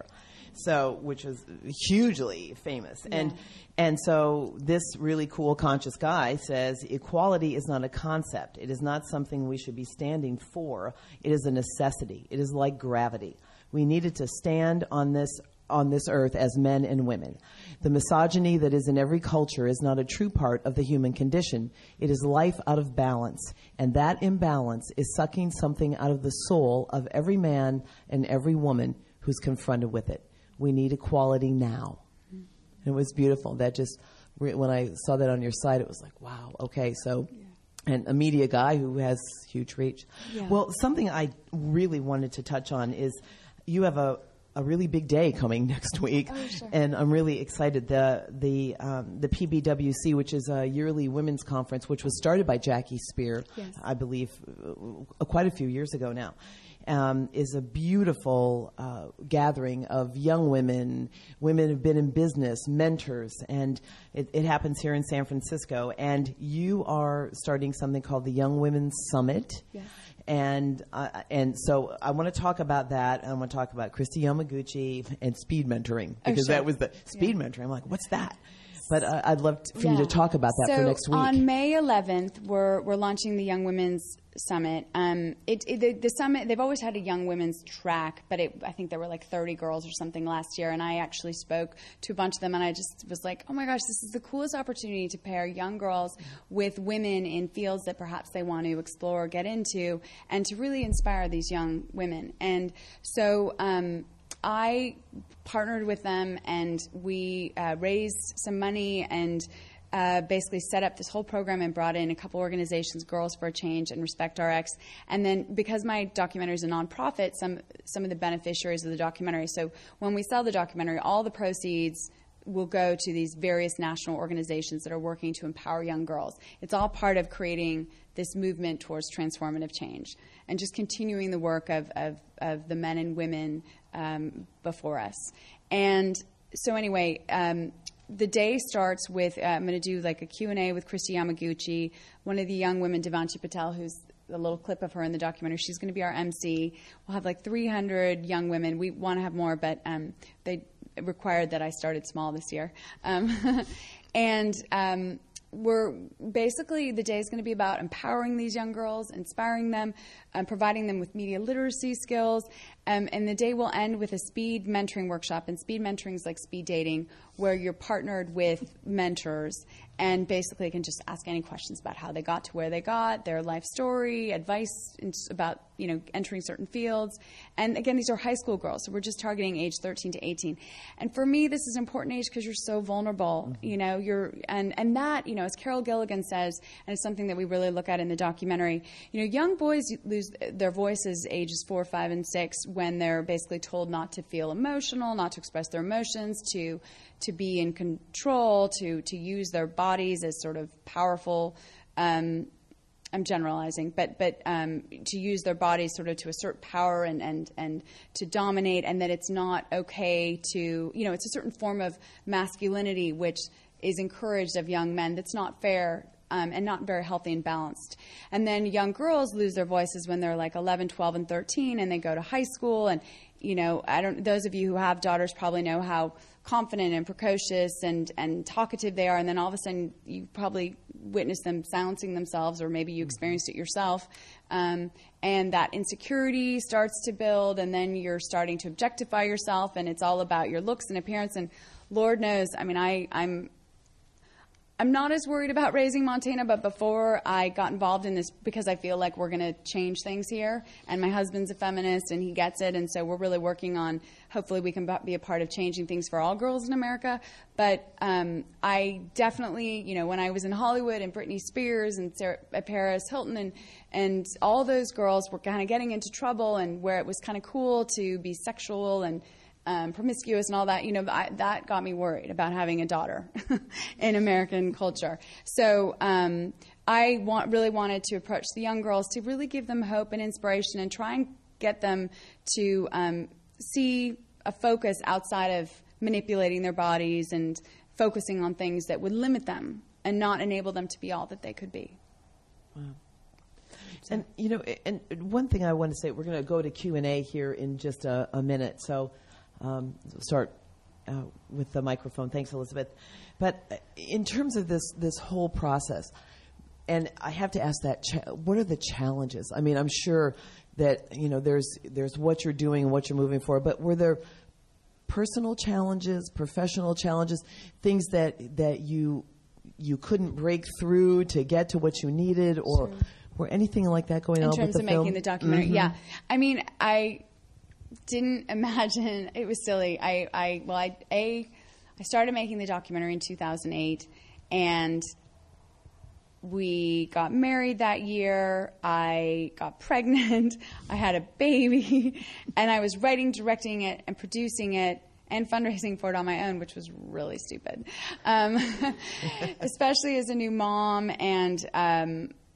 so which is hugely famous. Yeah. And and so this really cool, conscious guy says, equality is not a concept. It is not something we should be standing for. It is a necessity. It is like gravity. We needed to stand on this on this earth as men and women. The misogyny that is in every culture is not a true part of the human condition. It is life out of balance, and that imbalance is sucking something out of the soul of every man and every woman who's confronted with it. We need equality now. Mm-hmm. And it was beautiful. That just, when I saw that on your site, it was like, wow, okay, so... Yeah. And a media guy who has huge reach. Yeah. Well, something I really wanted to touch on is you have a a really big day coming next week, oh, sure. and I'm really excited. The the um, the P B W C, which is a yearly women's conference, which was started by Jackie Spear, yes. I believe, uh, quite a few years ago now. um, is a beautiful uh, gathering of young women, women who've been in business, mentors, and it, it happens here in San Francisco. And you are starting something called the Young Women's Summit. Yes. And uh, and so I want to talk about that. I want to talk about Christy Yamaguchi and speed mentoring, because oh, sure. that was the speed yeah. mentoring. I'm like, what's that? But uh, I'd love to, for yeah. you to talk about that so for next week. On May eleventh, we're we're launching the Young Women's Summit. Um, it, it the, the summit, they've always had a young women's track, but it, I think there were like thirty girls or something last year, and I actually spoke to a bunch of them, and I just was like, oh my gosh, this is the coolest opportunity to pair young girls with women in fields that perhaps they want to explore or get into, and to really inspire these young women. And so um, I partnered with them, and we uh, raised some money and uh, basically set up this whole program and brought in a couple organizations, Girls for a Change and Respect R X. And then because my documentary is a nonprofit, some some of the beneficiaries of the documentary. So when we sell the documentary, all the proceeds will go to these various national organizations that are working to empower young girls. It's all part of creating this movement towards transformative change and just continuing the work of, of, of the men and women um, before us. And so anyway, um, the day starts with, uh, I'm going to do like a Q and A with Christy Yamaguchi, one of the young women, Devanshi Patel, who's a little clip of her in the documentary. She's going to be our M C. We'll have like three hundred young women. We want to have more, but um, they required that I started small this year. Um, and um, we're basically, the day is going to be about empowering these young girls, inspiring them, um, providing them with media literacy skills. Um, and the day will end with a speed mentoring workshop. And speed mentoring is like speed dating, where you're partnered with mentors and basically can just ask any questions about how they got to where they got, their life story, advice about, you know, entering certain fields. And again, these are high school girls, so we're just targeting age thirteen to eighteen. And for me, this is an important age because you're so vulnerable, mm-hmm. you know, you're, and, and that, you know, as Carol Gilligan says, and it's something that we really look at in the documentary, you know, young boys lose their voices ages four, five, and six when they're basically told not to feel emotional, not to express their emotions, to to be in control, to to use their bodies as sort of powerful, um, I'm generalizing, but but um, to use their bodies sort of to assert power and, and, and to dominate, and that it's not okay to, you know, it's a certain form of masculinity which is encouraged of young men that's not fair um, and not very healthy and balanced. And then young girls lose their voices when they're like eleven, twelve, and thirteen, and they go to high school. And, you know, I don't. Those of you who have daughters probably know how confident and precocious and, and talkative they are, and then all of a sudden you probably witness them silencing themselves, or maybe you experienced it yourself, um, and that insecurity starts to build, and then you're starting to objectify yourself, and it's all about your looks and appearance. And Lord knows, I mean, I, I'm I'm not as worried about raising Montana, but before I got involved in this, because I feel like we're going to change things here, and my husband's a feminist and he gets it, and so we're really working on, hopefully we can be a part of changing things for all girls in America. But um, I definitely, you know, when I was in Hollywood and Britney Spears and Sarah, uh, Paris Hilton and, and all those girls were kind of getting into trouble, and where it was kind of cool to be sexual and Um, promiscuous and all that, you know, I, that got me worried about having a daughter in American culture. So um, I want, really wanted to approach the young girls to really give them hope and inspiration and try and get them to um, see a focus outside of manipulating their bodies and focusing on things that would limit them and not enable them to be all that they could be. Wow. And, you know, and one thing I want to say, we're going to go to Q and A here in just a, a minute. So Um, start uh, with the microphone. Thanks, Elizabeth. But in terms of this this whole process, and I have to ask that, cha- what are the challenges? I mean, I'm sure that, you know, there's there's what you're doing and what you're moving for, but were there personal challenges, professional challenges, things that that you you couldn't break through to get to what you needed, or Sure. were anything like that going in on with the terms of film? making the documentary? Mm-hmm. Yeah, I mean, I didn't imagine, it was silly. I, I well, I a I started making the documentary in two thousand eight, and we got married that year. I got pregnant. I had a baby, and I was writing, directing it, and producing it, and fundraising for it on my own, which was really stupid, um, especially as a new mom. And um,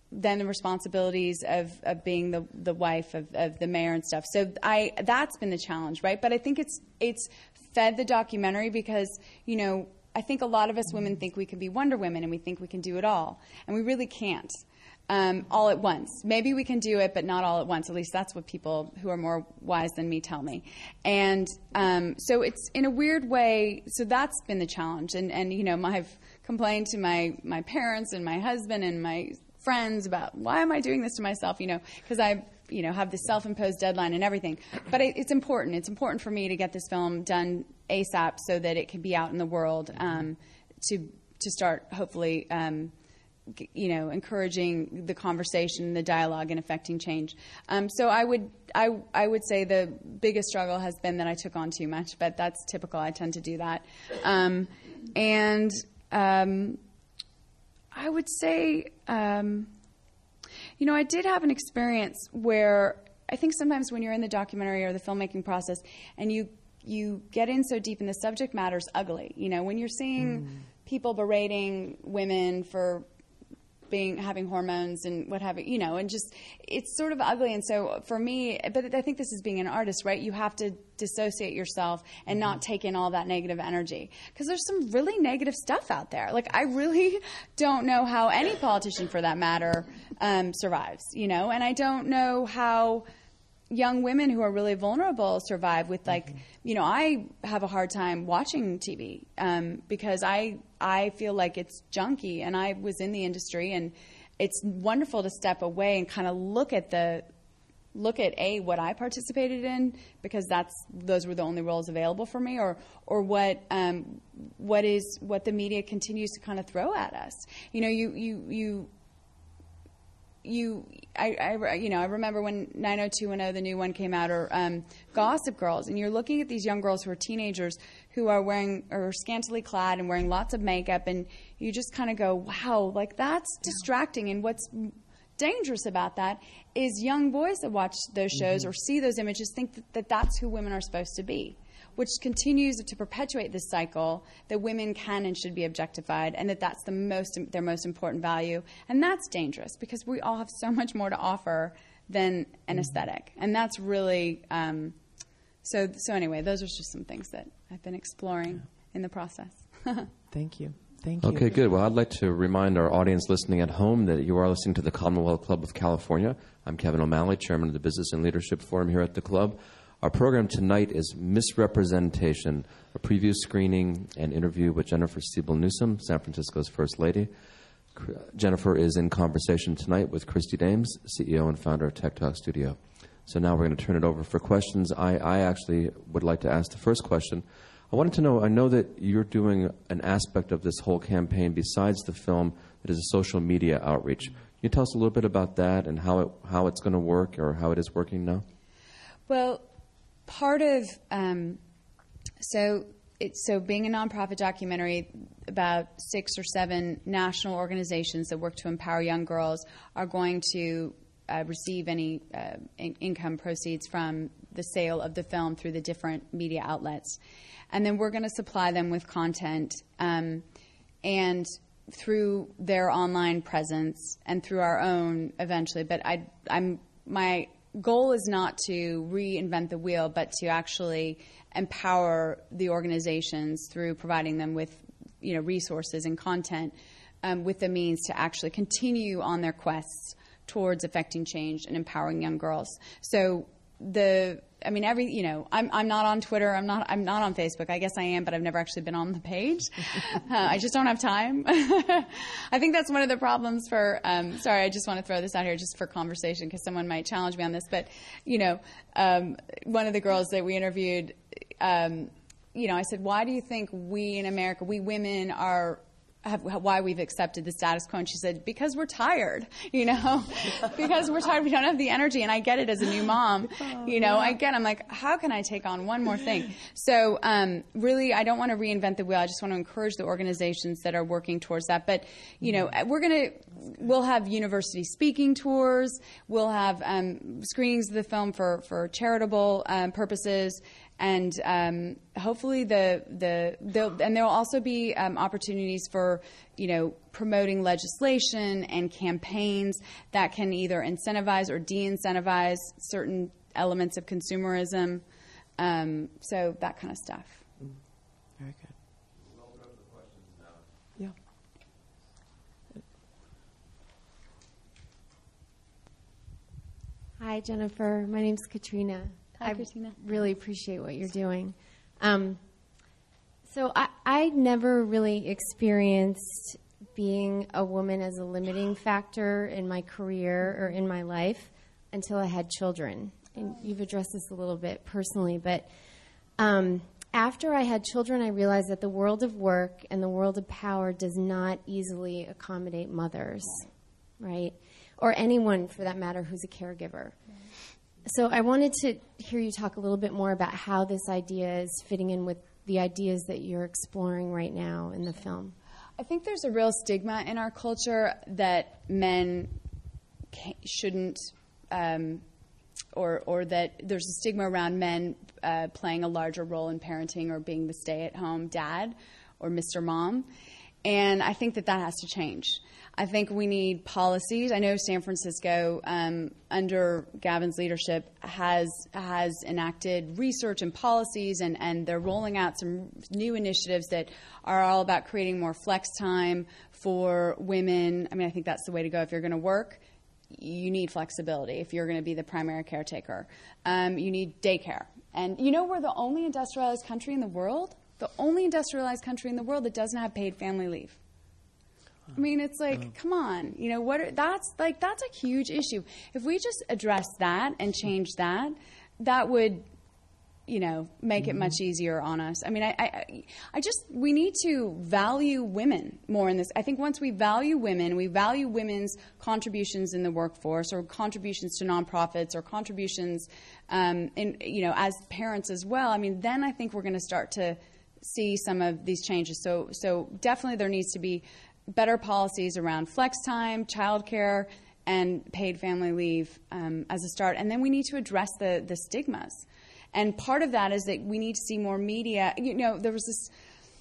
then the responsibilities of, of being the, the wife of, of the mayor and stuff. So I that's been the challenge, right? But I think it's it's fed the documentary because, you know, I think a lot of us women think we can be Wonder Women and we think we can do it all. And we really can't um, all at once. Maybe we can do it, but not all at once. At least that's what people who are more wise than me tell me. And um, so it's in a weird way, so that's been the challenge. And, and you know, I've complained to my, my parents and my husband and my friends about why am I doing this to myself, you know, because I, you know, have this self-imposed deadline and everything. But it, it's important. It's important for me to get this film done ASAP so that it can be out in the world um, to to start hopefully, um, g- you know, encouraging the conversation, the dialogue, and affecting change. Um, so I would I I would say the biggest struggle has been that I took on too much, but that's typical. I tend to do that, um, and. Um, I would say, um, you know, I did have an experience where I think sometimes when you're in the documentary or the filmmaking process and you you get in so deep and the subject matter's ugly, you know, when you're seeing mm. people berating women for being having hormones and what have you, you know, and just it's sort of ugly. And so for me, but I think this is being an artist, right? You have to dissociate yourself and mm-hmm. not take in all that negative energy because there's some really negative stuff out there. Like I really don't know how any politician, for that matter, um, survives, you know, and I don't know how young women who are really vulnerable survive with like, mm-hmm. you know, I have a hard time watching T V um, because I I feel like it's junky, and I was in the industry, and it's wonderful to step away and kind of look at the look at a what I participated in because that's those were the only roles available for me, or or what um, what is what the media continues to kind of throw at us. You know, you you you. You, I, I, you know, I remember when nine oh two one oh, the new one came out, or um, Gossip Girls, and you're looking at these young girls who are teenagers who are wearing or scantily clad and wearing lots of makeup, and you just kind of go, wow, like that's yeah. distracting. And what's dangerous about that is young boys that watch those shows mm-hmm. or see those images think that, that that's who women are supposed to be, which continues to perpetuate this cycle that women can and should be objectified, and that that's the most their most important value. And that's dangerous because we all have so much more to offer than an mm-hmm. aesthetic. And that's really, um, so so anyway, those are just some things that I've been exploring yeah. in the process. Thank you. Thank you. Okay, good. Well, I'd like to remind our audience listening at home that you are listening to the Commonwealth Club of California. I'm Kevin O'Malley, chairman of the Business and Leadership Forum here at the club. Our program tonight is Misrepresentation, a preview screening and interview with Jennifer Siebel Newsom, San Francisco's First Lady. Jennifer is in conversation tonight with Christy Dames, C E O and founder of Tech Talk Studio. So now we're going to turn it over for questions. I, I actually would like to ask the first question. I wanted to know, I know that you're doing an aspect of this whole campaign besides the film that is a social media outreach. Can you tell us a little bit about that and how it, how it's going to work or how it is working now? Well, part of, um, so it, so being a nonprofit documentary, about six or seven national organizations that work to empower young girls are going to uh, receive any uh, in- income proceeds from the sale of the film through the different media outlets. And then we're going to supply them with content um, and through their online presence and through our own eventually. But I, I'm my goal is not to reinvent the wheel, but to actually empower the organizations through providing them with, you know, resources and content um, with the means to actually continue on their quests towards affecting change and empowering young girls. So the, I mean, every, you know, I'm I'm not on Twitter. I'm not I'm not on Facebook. I guess I am, but I've never actually been on the page. uh, I just don't have time. I think that's one of the problems for. Um, sorry, I just want to throw this out here just for conversation because someone might challenge me on this. But you know, um, one of the girls that we interviewed, um, you know, I said, why do you think we in America, we women are. Have, why we've accepted the status quo, and she said, because we're tired, you know, because we're tired, we don't have the energy, and I get it as a new mom, you know, I get, I'm like, how can I take on one more thing? So um, really, I don't want to reinvent the wheel, I just want to encourage the organizations that are working towards that, but, you know, we're going to, we'll have university speaking tours, we'll have um, screenings of the film for, for charitable um, purposes, and um, hopefully the the and there will also be um, opportunities for, you know, promoting legislation and campaigns that can either incentivize or de-incentivize certain elements of consumerism. Um, so that kind of stuff. Very good. Yeah. Hi, Jennifer. My name's Katrina. Hi, I Katrina. really appreciate what you're doing. Um, so I, I never really experienced being a woman as a limiting factor in my career or in my life until I had children. And you've addressed this a little bit personally, but um, after I had children, I realized that the world of work and the world of power does not easily accommodate mothers, right? Or anyone, for that matter, who's a caregiver. So I wanted to hear you talk a little bit more about how this idea is fitting in with the ideas that you're exploring right now in the film. I think there's a real stigma in our culture that men can't, shouldn't, um, or or that there's a stigma around men uh, playing a larger role in parenting or being the stay-at-home dad or Mister Mom. And I think that that has to change. I think we need policies. I know San Francisco, um, under Gavin's leadership, has has enacted research and policies, and, and they're rolling out some new initiatives that are all about creating more flex time for women. I mean, I think that's the way to go. If you're going to work, you need flexibility. If you're going to be the primary caretaker, um, you need daycare. And you know, we're the only industrialized country in the world, the only industrialized country in the world that doesn't have paid family leave. I mean, it's like, oh. come on, you know, what? Are, that's like that's a huge issue. If we just address that and change that, that would, you know, make mm-hmm. it much easier on us. I mean, I, I, I just we need to value women more in this. I think once we value women, we value women's contributions in the workforce, or contributions to nonprofits, or contributions, um, in you know, as parents as well. I mean, then I think we're going to start to see some of these changes. So, so definitely there needs to be better policies around flex time, childcare, and paid family leave um, as a start. And then we need to address the, the stigmas. And part of that is that we need to see more media. You know, there was this,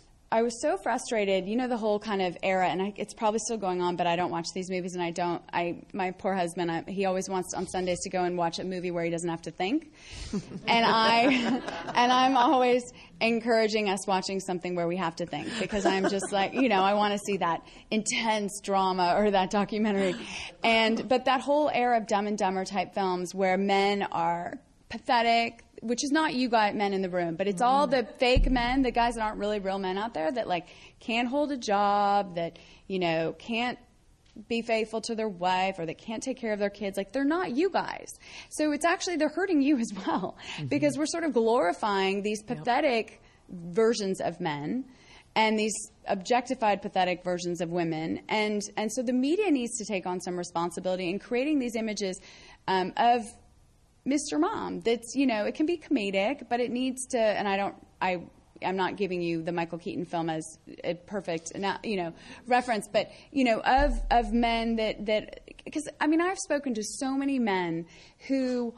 I was so frustrated, you know, the whole kind of era, and I, it's probably still going on, but I don't watch these movies, and I don't, I, my poor husband, I, he always wants on Sundays to go and watch a movie where he doesn't have to think. and I, and I'm always encouraging us watching something where we have to think, because I'm just like, you know, I want to see that intense drama or that documentary. And, but that whole era of Dumb and Dumber type films where men are pathetic, which is not you guys, men in the room, but it's all the fake men, the guys that aren't really real men out there that like can't hold a job, that, you know, can't be faithful to their wife, or that can't take care of their kids. Like, they're not you guys. So it's actually, they're hurting you as well, mm-hmm. because we're sort of glorifying these pathetic yep. versions of men and these objectified, pathetic versions of women. And, and so the media needs to take on some responsibility in creating these images um, of Mister Mom. That's, you know, it can be comedic, but it needs to, and I don't, I, I'm not giving you the Michael Keaton film as a perfect, you know, reference, but, you know, of, of men that, that, because, I mean, I've spoken to so many men who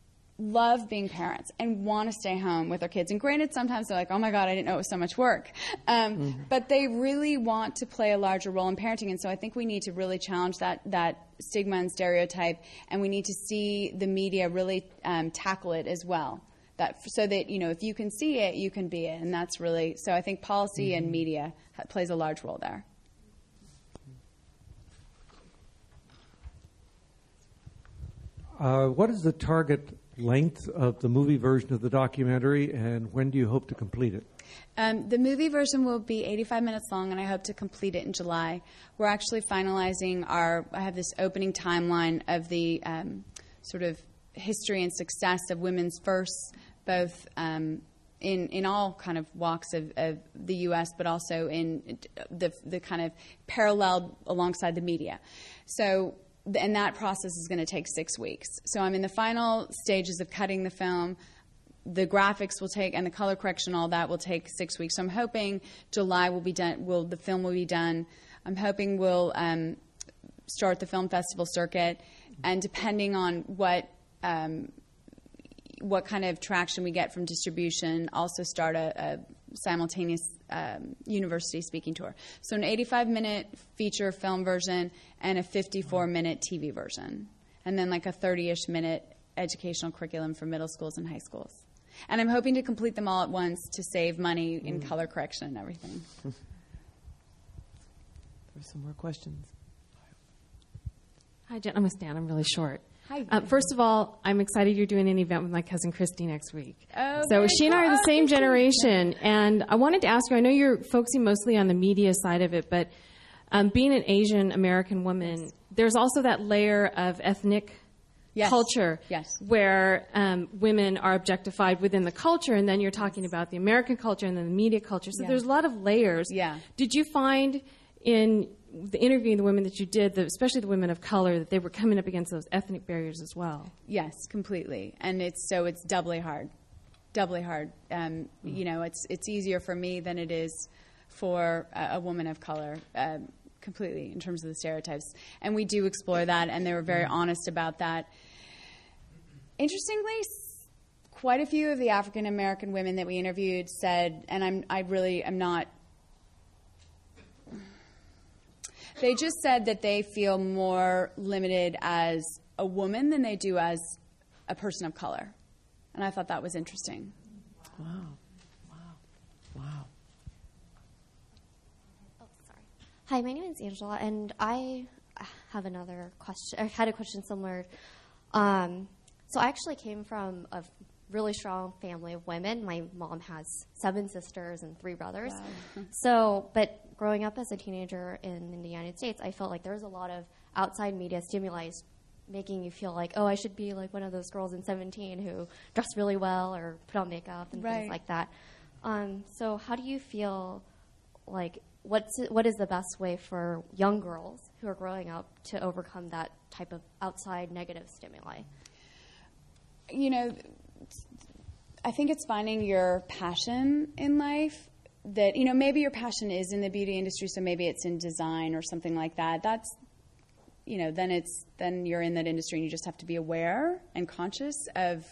love being parents and want to stay home with their kids. And granted, sometimes they're like, oh my God, I didn't know it was so much work. Um, mm-hmm. But they really want to play a larger role in parenting. And so I think we need to really challenge that, that stigma and stereotype. And we need to see the media really um, tackle it as well. That, so that, you know, if you can see it, you can be it. And that's really, so I think policy mm-hmm. and media plays a large role there. Uh, what is the target length of the movie version of the documentary, and when do you hope to complete it? Um, the movie version will be eighty-five minutes long, and I hope to complete it in July. We're actually finalizing our, I have this opening timeline of the um, sort of history and success of women's firsts, both um, in, in all kind of walks of, of the U S, but also in the, the kind of paralleled alongside the media. So, and that process is going to take six weeks. So I'm in the final stages of cutting the film. The graphics will take, and the color correction, all that will take six weeks. So I'm hoping July will be done. Will the film will be done? I'm hoping we'll um, start the film festival circuit, and depending on what um, what kind of traction we get from distribution, also start a, a simultaneous um, university speaking tour. So an eighty-five minute feature film version and a fifty-four minute T V version. And then like a thirty-ish minute educational curriculum for middle schools and high schools. And I'm hoping to complete them all at once to save money in mm. color correction and everything. There's some more questions. Hi, Jen. I'm with Stan. I'm really short. Hi. Uh, first of all, I'm excited you're doing an event with my cousin Christy next week. Oh, so she and I are the same generation. And I wanted to ask you, I know you're focusing mostly on the media side of it, but um, being an Asian American woman, there's also that layer of ethnic Yes. culture yes. where um, women are objectified within the culture, and then you're talking about the American culture and then the media culture. So yeah. there's a lot of layers. Yeah. Did you find in the interviewing the women that you did, the, especially the women of color, that they were coming up against those ethnic barriers as well? Yes, completely. And it's so it's doubly hard, doubly hard. Um, mm-hmm. You know, it's it's easier for me than it is for a, a woman of color. Um, completely in terms of the stereotypes. And we do explore that, and they were very honest about that. Interestingly, quite a few of the African American women that we interviewed said, and I'm I really am not, they just said that they feel more limited as a woman than they do as a person of color. And I thought that was interesting. Wow. Wow. Wow. Hi, my name is Angela, and I have another question. I had a question similar. Um, so I actually came from a really strong family of women. My mom has seven sisters and three brothers. Wow. So, but growing up as a teenager in, in the United States, I felt like there was a lot of outside media stimuli making you feel like, oh, I should be like one of those girls in seventeen who dress really well or put on makeup and right. things like that. Um, so how do you feel like, What's what is the best way for young girls who are growing up to overcome that type of outside negative stimuli? You know, I think it's finding your passion in life. That, you know, maybe your passion is in the beauty industry, so maybe it's in design or something like that. That's, you know, then it's then you're in that industry, and you just have to be aware and conscious of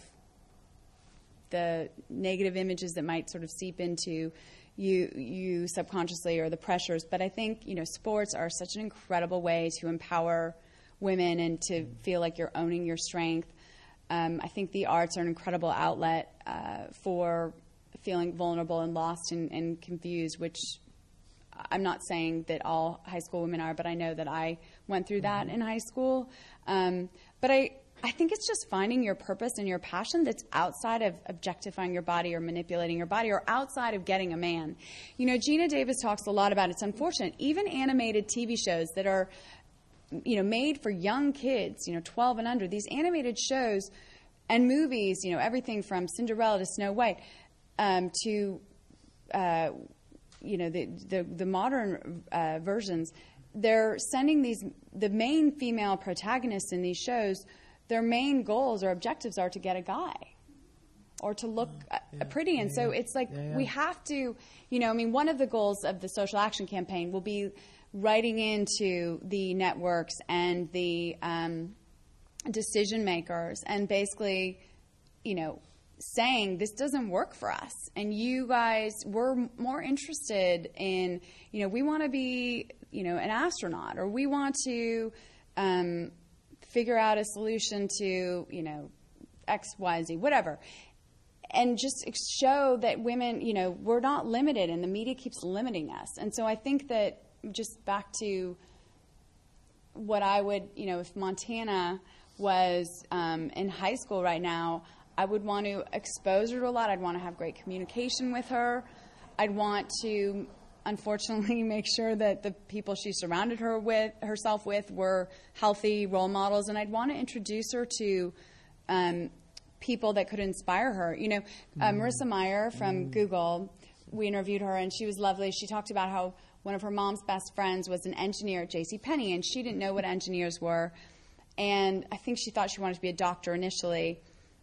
the negative images that might sort of seep into you you subconsciously, or the pressures. But I think, you know, sports are such an incredible way to empower women and to feel like you're owning your strength. Um, I think the arts are an incredible outlet uh, for feeling vulnerable and lost and, and confused, which I'm not saying that all high school women are, but I know that I went through that in high school. Um, but I I think it's just finding your purpose and your passion that's outside of objectifying your body or manipulating your body or outside of getting a man. You know, Gina Davis talks a lot about, it's unfortunate, even animated T V shows that are, you know, made for young kids, you know, twelve and under, these animated shows and movies, you know, everything from Cinderella to Snow White um, to, uh, you know, the, the, the modern uh, versions, they're sending these, the main female protagonists in these shows, their main goals or objectives are to get a guy or to look uh, yeah, pretty. And yeah, so it's like yeah, yeah. we have to, you know, I mean, one of the goals of the Social Action Campaign will be writing into the networks and the um, decision makers and basically, you know, saying this doesn't work for us. And you guys, we're more interested in, you know, we want to be, you know, an astronaut, or we want to um, figure out a solution to, you know, X, Y, Z, whatever. And just show that women, you know, we're not limited, and the media keeps limiting us. And so I think that, just back to what I would, you know, if Montana was um, in high school right now, I would want to expose her to a lot. I'd want to have great communication with her. I'd want to, unfortunately, make sure that the people she surrounded her with, herself with were healthy role models. And I'd want to introduce her to um, people that could inspire her. You know, uh, Marissa Mayer from mm. Google, we interviewed her, and she was lovely. She talked about how one of her mom's best friends was an engineer at JCPenney, and she didn't know what engineers were. And I think she thought she wanted to be a doctor initially.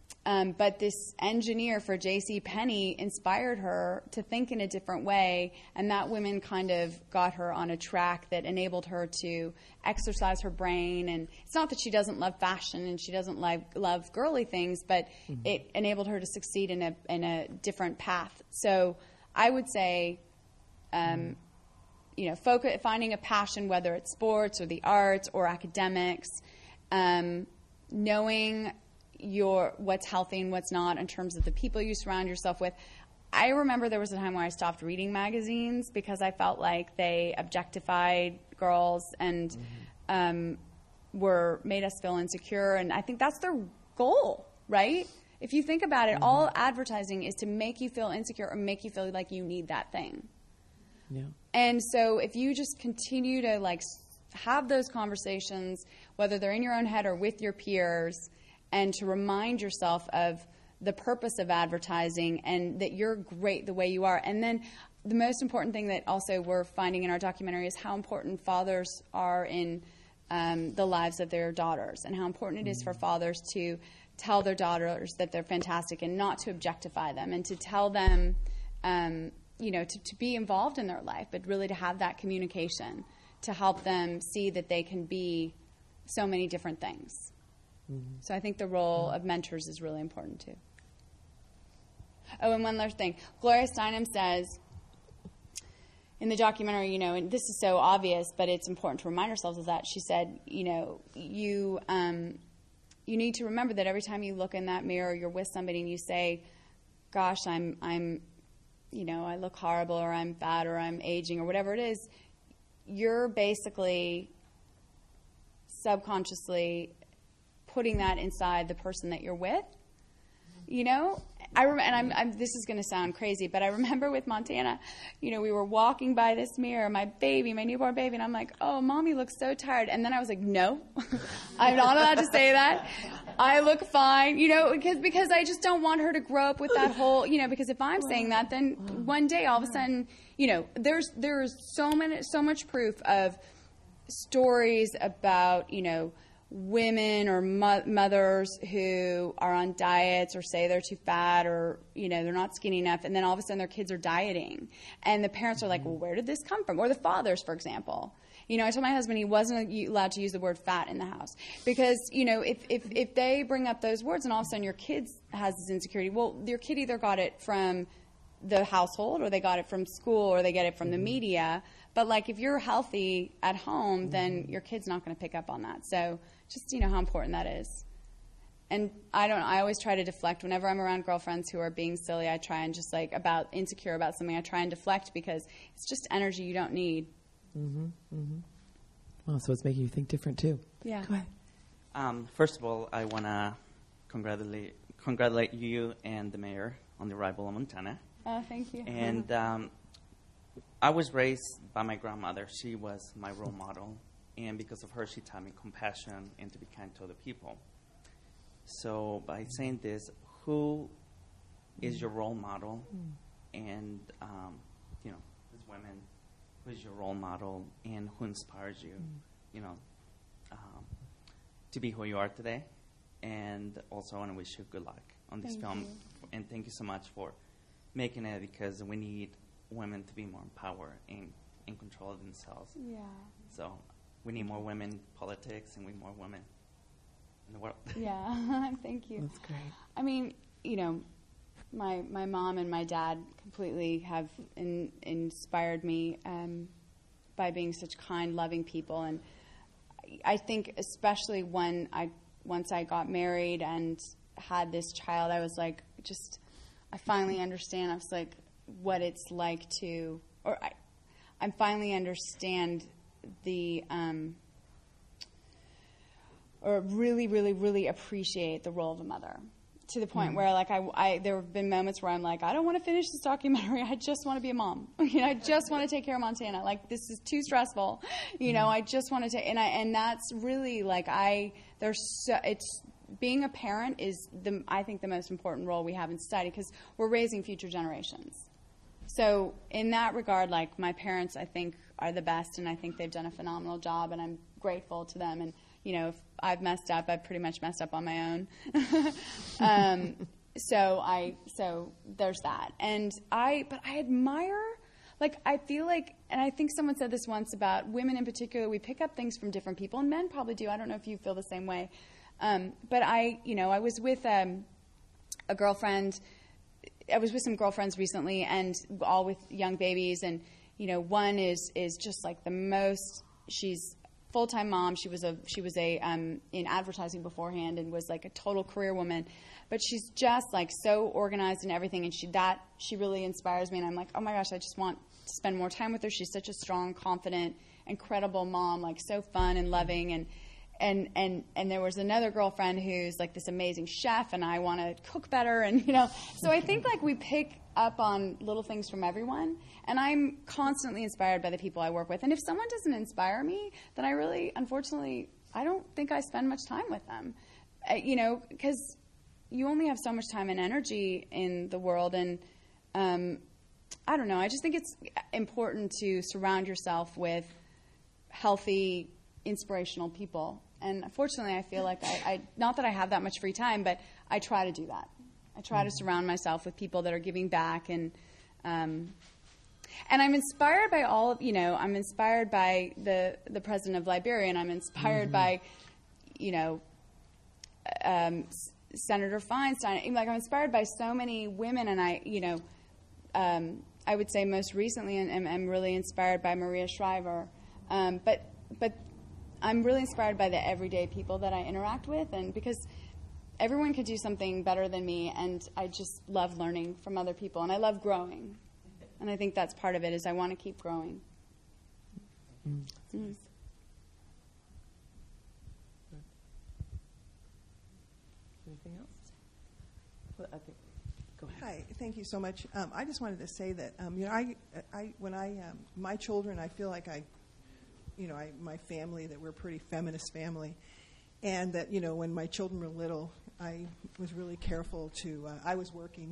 Um, but this engineer for J C Penney inspired her to think in a different way, and that woman kind of got her on a track that enabled her to exercise her brain. And it's not that she doesn't love fashion and she doesn't love, love girly things, but mm-hmm. it enabled her to succeed in a in a different path. So I would say, um, mm-hmm. you know, focus, finding a passion, whether it's sports or the arts or academics, um, knowing your what's healthy and what's not in terms of the people you surround yourself with. I remember there was a time where I stopped reading magazines because I felt like they objectified girls and mm-hmm. um, were made us feel insecure, and I think that's their goal, right? If you think about it, mm-hmm. all advertising is to make you feel insecure or make you feel like you need that thing. Yeah. And so if you just continue to like have those conversations, whether they're in your own head or with your peers, and to remind yourself of the purpose of advertising and that you're great the way you are. And then the most important thing that also we're finding in our documentary is how important fathers are in um, the lives of their daughters, and how important it is for fathers to tell their daughters that they're fantastic and not to objectify them, and to tell them, um, you know, to, to be involved in their life, but really to have that communication to help them see that they can be so many different things. Mm-hmm. So I think the role of mentors is really important too. Oh, and one last thing. Gloria Steinem says in the documentary, you know, and this is so obvious, but it's important to remind ourselves of that. She said, you know, you um, you need to remember that every time you look in that mirror, you're with somebody and you say, gosh, I'm, I'm, you know, I look horrible, or I'm fat, or I'm aging, or whatever it is, you're basically subconsciously putting that inside the person that you're with, you know? I rem- and I'm, I'm, this is going to sound crazy, but I remember with Montana, you know, we were walking by this mirror, my baby, my newborn baby, and I'm like, oh, Mommy looks so tired. And then I was like, no, I'm not allowed to say that. I look fine, you know, because because I just don't want her to grow up with that whole, you know, because if I'm saying that, then one day all of a sudden, you know, there's there's so many so much proof of stories about, you know, women or mo- mothers who are on diets or say they're too fat, or, you know, they're not skinny enough, and then all of a sudden their kids are dieting. And the parents are like, well, where did this come from? Or the fathers, for example. You know, I told my husband he wasn't allowed to use the word fat in the house because, you know, if, if, if they bring up those words and all of a sudden your kid has this insecurity, well, your kid either got it from the household, or they got it from school, or they get it from the media. But, like, if you're healthy at home, then your kid's not going to pick up on that. So just, you know, how important that is. And I don't know, I always try to deflect. Whenever I'm around girlfriends who are being silly, I try and just, like, about insecure about something, I try and deflect because it's just energy you don't need. Mm-hmm. Mm-hmm. Well, so it's making you think different, too. Yeah. Go ahead. Um, first of all, I want to congratulate congratulate you and the mayor on the arrival of Montana. Oh, thank you. And um, I was raised by my grandmother. She was my role model. And because of her, she taught me compassion and to be kind to other people. So by saying this, who is your role model? And, um, you know, as women, who is your role model and who inspires you, you know, um, to be who you are today? And also I want to wish you good luck on this Thank film. you. And thank you so much for making it, because we need women to be more empowered and in control of themselves. Yeah. So we need more women in politics, and we need more women in the world. Yeah, thank you. That's great. I mean, you know, my my mom and my dad completely have in, inspired me um, by being such kind, loving people. And I think especially when I once I got married and had this child, I was like, just, I finally understand. I was like, what it's like to, or I, I finally understand the, um, or really, really, really appreciate the role of a mother, to the point mm-hmm. where, like, I, I, there have been moments where I'm like, I don't want to finish this documentary. I just want to be a mom. You know, I just want to take care of Montana. Like, this is too stressful. You know, I just want to take, and I, and that's really like I. There's so it's being a parent is the I think the most important role we have in society, because we're raising future generations. So in that regard, like, my parents, I think, are the best, and I think they've done a phenomenal job, and I'm grateful to them. And you know, if I've messed up, I've pretty much messed up on my own. um, so I, so there's that. And I, but I admire, like, I feel like, and I think someone said this once about women in particular, we pick up things from different people, and men probably do. I don't know if you feel the same way. Um, but I, you know, I was with um, a girlfriend, I was with some girlfriends recently, and all with young babies, and, you know, one is, is just like the most, she's full-time mom. She was a, she was a, um, in advertising beforehand and was like a total career woman, but she's just like so organized and everything. And she, that, she really inspires me. And I'm like, oh my gosh, I just want to spend more time with her. She's such a strong, confident, incredible mom, like so fun and loving. And, and, and, and there was another girlfriend who's like this amazing chef, and I want to cook better. And, you know, so I think like we pick up on little things from everyone, and I'm constantly inspired by the people I work with. And if someone doesn't inspire me, then I really, unfortunately, I don't think I spend much time with them, uh, you know, because you only have so much time and energy in the world. And um, I don't know, I just think it's important to surround yourself with healthy, inspirational people. And unfortunately, I feel like I, I, not that I have that much free time, but I try to do that. I try to surround myself with people that are giving back, and um, and I'm inspired by all of, you know, I'm inspired by the, the president of Liberia, and I'm inspired mm-hmm. by, you know, um, S- Senator Feinstein. Like, I'm inspired by so many women, and I, you know, um, I would say most recently, and I'm, I'm really inspired by Maria Shriver. Um, but but I'm really inspired by the everyday people that I interact with, and because everyone could do something better than me, and I just love learning from other people, and I love growing. And I think that's part of it, is I want to keep growing. Mm. Mm. Anything else? Well, I think, go ahead. Hi, thank you so much. Um, I just wanted to say that, um, you know, I, I when I, um, my children, I feel like I, you know, I, my family, that we're a pretty feminist family. And that, you know, when my children were little, I was really careful to, uh, I was working,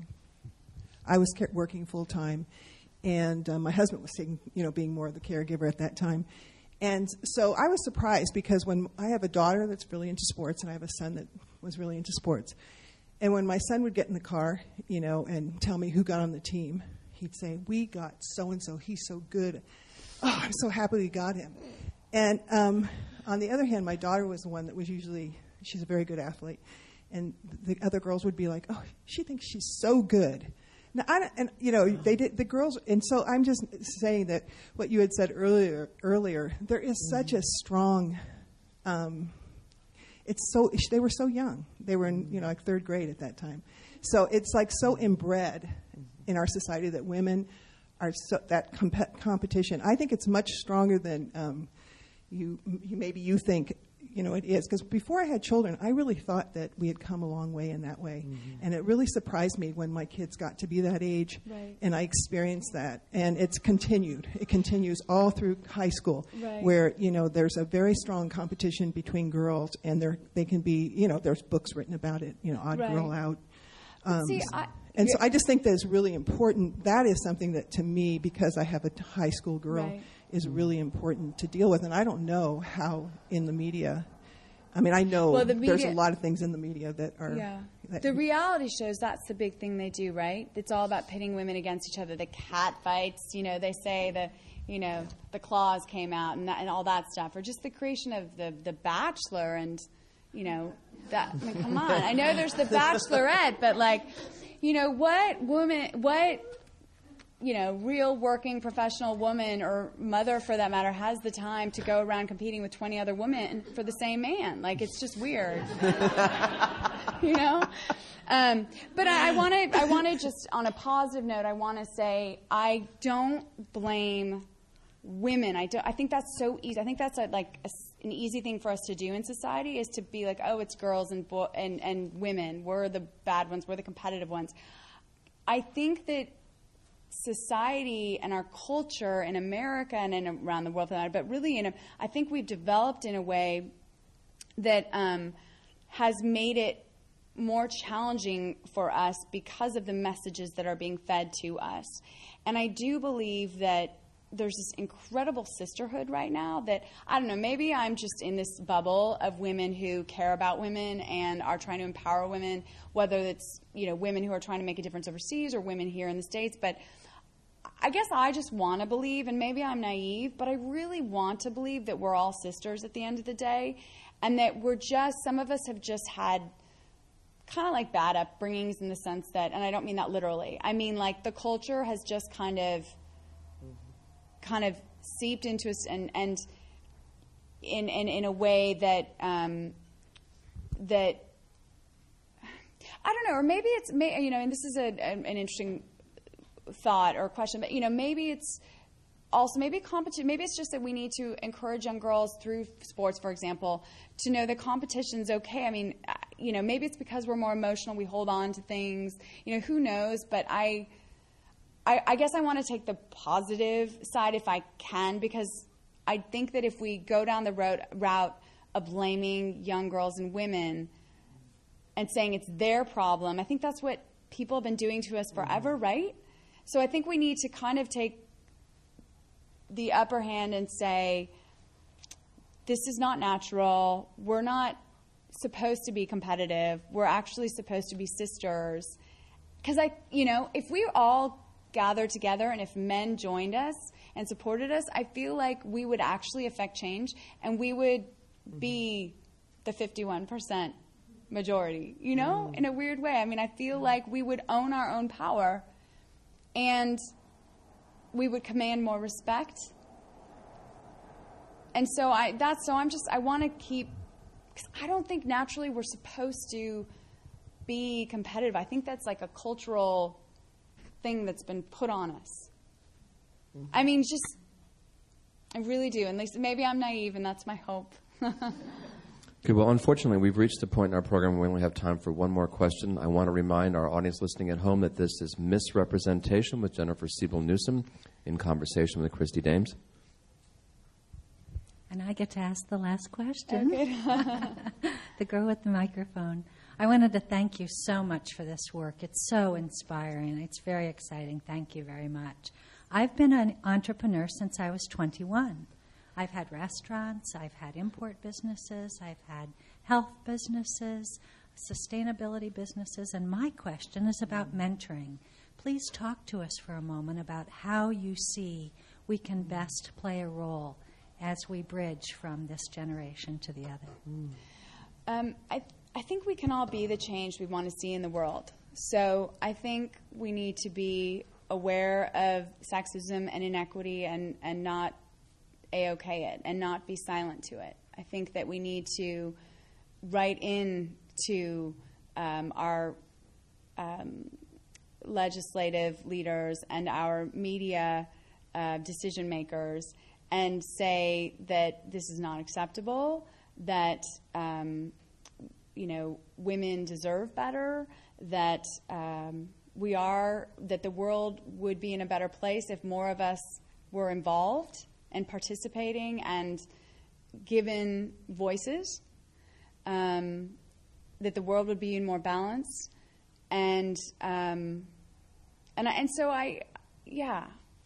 I was ca- working full time, and uh, my husband was taking, you know, being more of the caregiver at that time. And so I was surprised, because when I have a daughter that's really into sports, and I have a son that was really into sports, and when my son would get in the car, you know, and tell me who got on the team, he'd say, "We got so-and-so, he's so good. Oh, I'm so happy we got him." And um, on the other hand, my daughter was the one that was usually, she's a very good athlete, and the other girls would be like, "Oh, she thinks she's so good." Now, I don't, and you know, they did, the girls, and so I'm just saying that what you had said earlier. Earlier, there is mm-hmm. such a strong. Um, it's so they were so young. They were in, you know, like third grade at that time, so it's like so inbred in our society that women are so, that comp- competition. I think it's much stronger than. Um, You, you maybe you think, you know, it is. Because before I had children, I really thought that we had come a long way in that way. Mm-hmm. And it really surprised me when my kids got to be that age. Right. And I experienced that. And it's continued. It continues all through high school, right. where, you know, there's a very strong competition between girls. And there they can be, you know, there's books written about it, you know, Odd right. Girl Out. Um, See, I, and so I just think that it's really important. That is something that, to me, because I have a high school girl, right. is really important to deal with. And I don't know how in the media, I mean, I know well, the media, there's a lot of things in the media that are... Yeah. That the reality shows, that's the big thing they do, right? It's all about pitting women against each other. The cat fights, you know, they say the, you know, the claws came out and, that, and all that stuff. Or just the creation of the, the Bachelor and, you know, that, I mean, come on. I know there's the Bachelorette, but like, you know, what woman, what... you know, real working professional woman, or mother for that matter, has the time to go around competing with twenty other women for the same man? Like, it's just weird. You know? Um, but I want to I want to just, on a positive note, I want to say I don't blame women. I, don't, I think that's so easy. I think that's a, like a, an easy thing for us to do in society, is to be like, oh, it's girls and, bo- and, and women. We're the bad ones. We're the competitive ones. I think that society and our culture in America and in, around the world, but really, in a, I think we've developed in a way that um, has made it more challenging for us because of the messages that are being fed to us. And I do believe that there's this incredible sisterhood right now that, I don't know, maybe I'm just in this bubble of women who care about women and are trying to empower women, whether it's, you know, women who are trying to make a difference overseas or women here in the States. But I guess I just want to believe, and maybe I'm naive, but I really want to believe that we're all sisters at the end of the day, and that we're just, some of us have just had kind of like bad upbringings in the sense that, and I don't mean that literally, I mean like the culture has just kind of kind of seeped into us and, and in, in in a way that um, that I don't know, or maybe it's, you know, and this is a, an interesting thought or question, but, you know, maybe it's also maybe competition. Maybe it's just that we need to encourage young girls through sports, for example, to know that competition's okay. I mean, you know, maybe it's because we're more emotional, we hold on to things. You know, who knows? But I. I, I guess I want to take the positive side if I can, because I think that if we go down the road, route of blaming young girls and women and saying it's their problem, I think that's what people have been doing to us forever, right? So I think we need to kind of take the upper hand and say, this is not natural. We're not supposed to be competitive. We're actually supposed to be sisters. Because I, you know, if we all gathered together and if men joined us and supported us, I feel like we would actually affect change and we would be the fifty-one percent majority, you know, mm. in a weird way. I mean, I feel like we would own our own power and we would command more respect. And so I, that's, so I'm just, I want to keep, because I don't think naturally we're supposed to be competitive. I think that's like a cultural thing that's been put on us. Mm-hmm. I mean, just, I really do. And maybe I'm naive, and that's my hope. Okay, well, unfortunately, we've reached the point in our program where we only have time for one more question. I want to remind our audience listening at home that this is Misrepresentation with Jennifer Siebel Newsom in conversation with Christy Dames. And I get to ask the last question. Oh, the girl with the microphone. I wanted to thank you so much for this work. It's so inspiring. It's very exciting. Thank you very much. I've been an entrepreneur since I was twenty-one. I've had restaurants, I've had import businesses, I've had health businesses, sustainability businesses, and my question is about mentoring. Please talk to us for a moment about how you see we can best play a role as we bridge from this generation to the other. Um, I I think we can all be the change we want to see in the world. So I think we need to be aware of sexism and inequity and, and not A-OK it and not be silent to it. I think that we need to write in to um, our um, legislative leaders and our media uh, decision makers and say that this is not acceptable, that um, you know, women deserve better, that um, we are, that the world would be in a better place if more of us were involved and participating and given voices, um, that the world would be in more balance, and um, and I, and so I, yeah,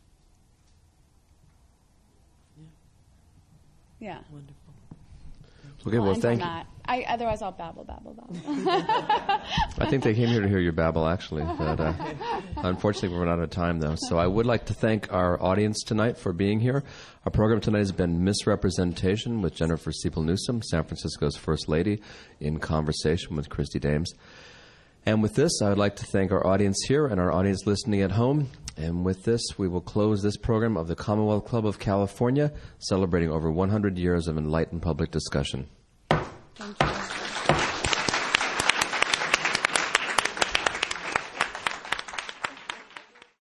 yeah. Wonderful. Okay, well, well thank you. That. I, otherwise, I'll babble, babble, babble. I think they came here to hear your babble, actually. But uh, unfortunately, we're out of time, though. So I would like to thank our audience tonight for being here. Our program tonight has been Misrepresentation with Jennifer Siebel Newsom, San Francisco's First Lady, in conversation with Christy Dames. And with this, I would like to thank our audience here and our audience listening at home. And with this, we will close this program of the Commonwealth Club of California, celebrating over one hundred years of enlightened public discussion.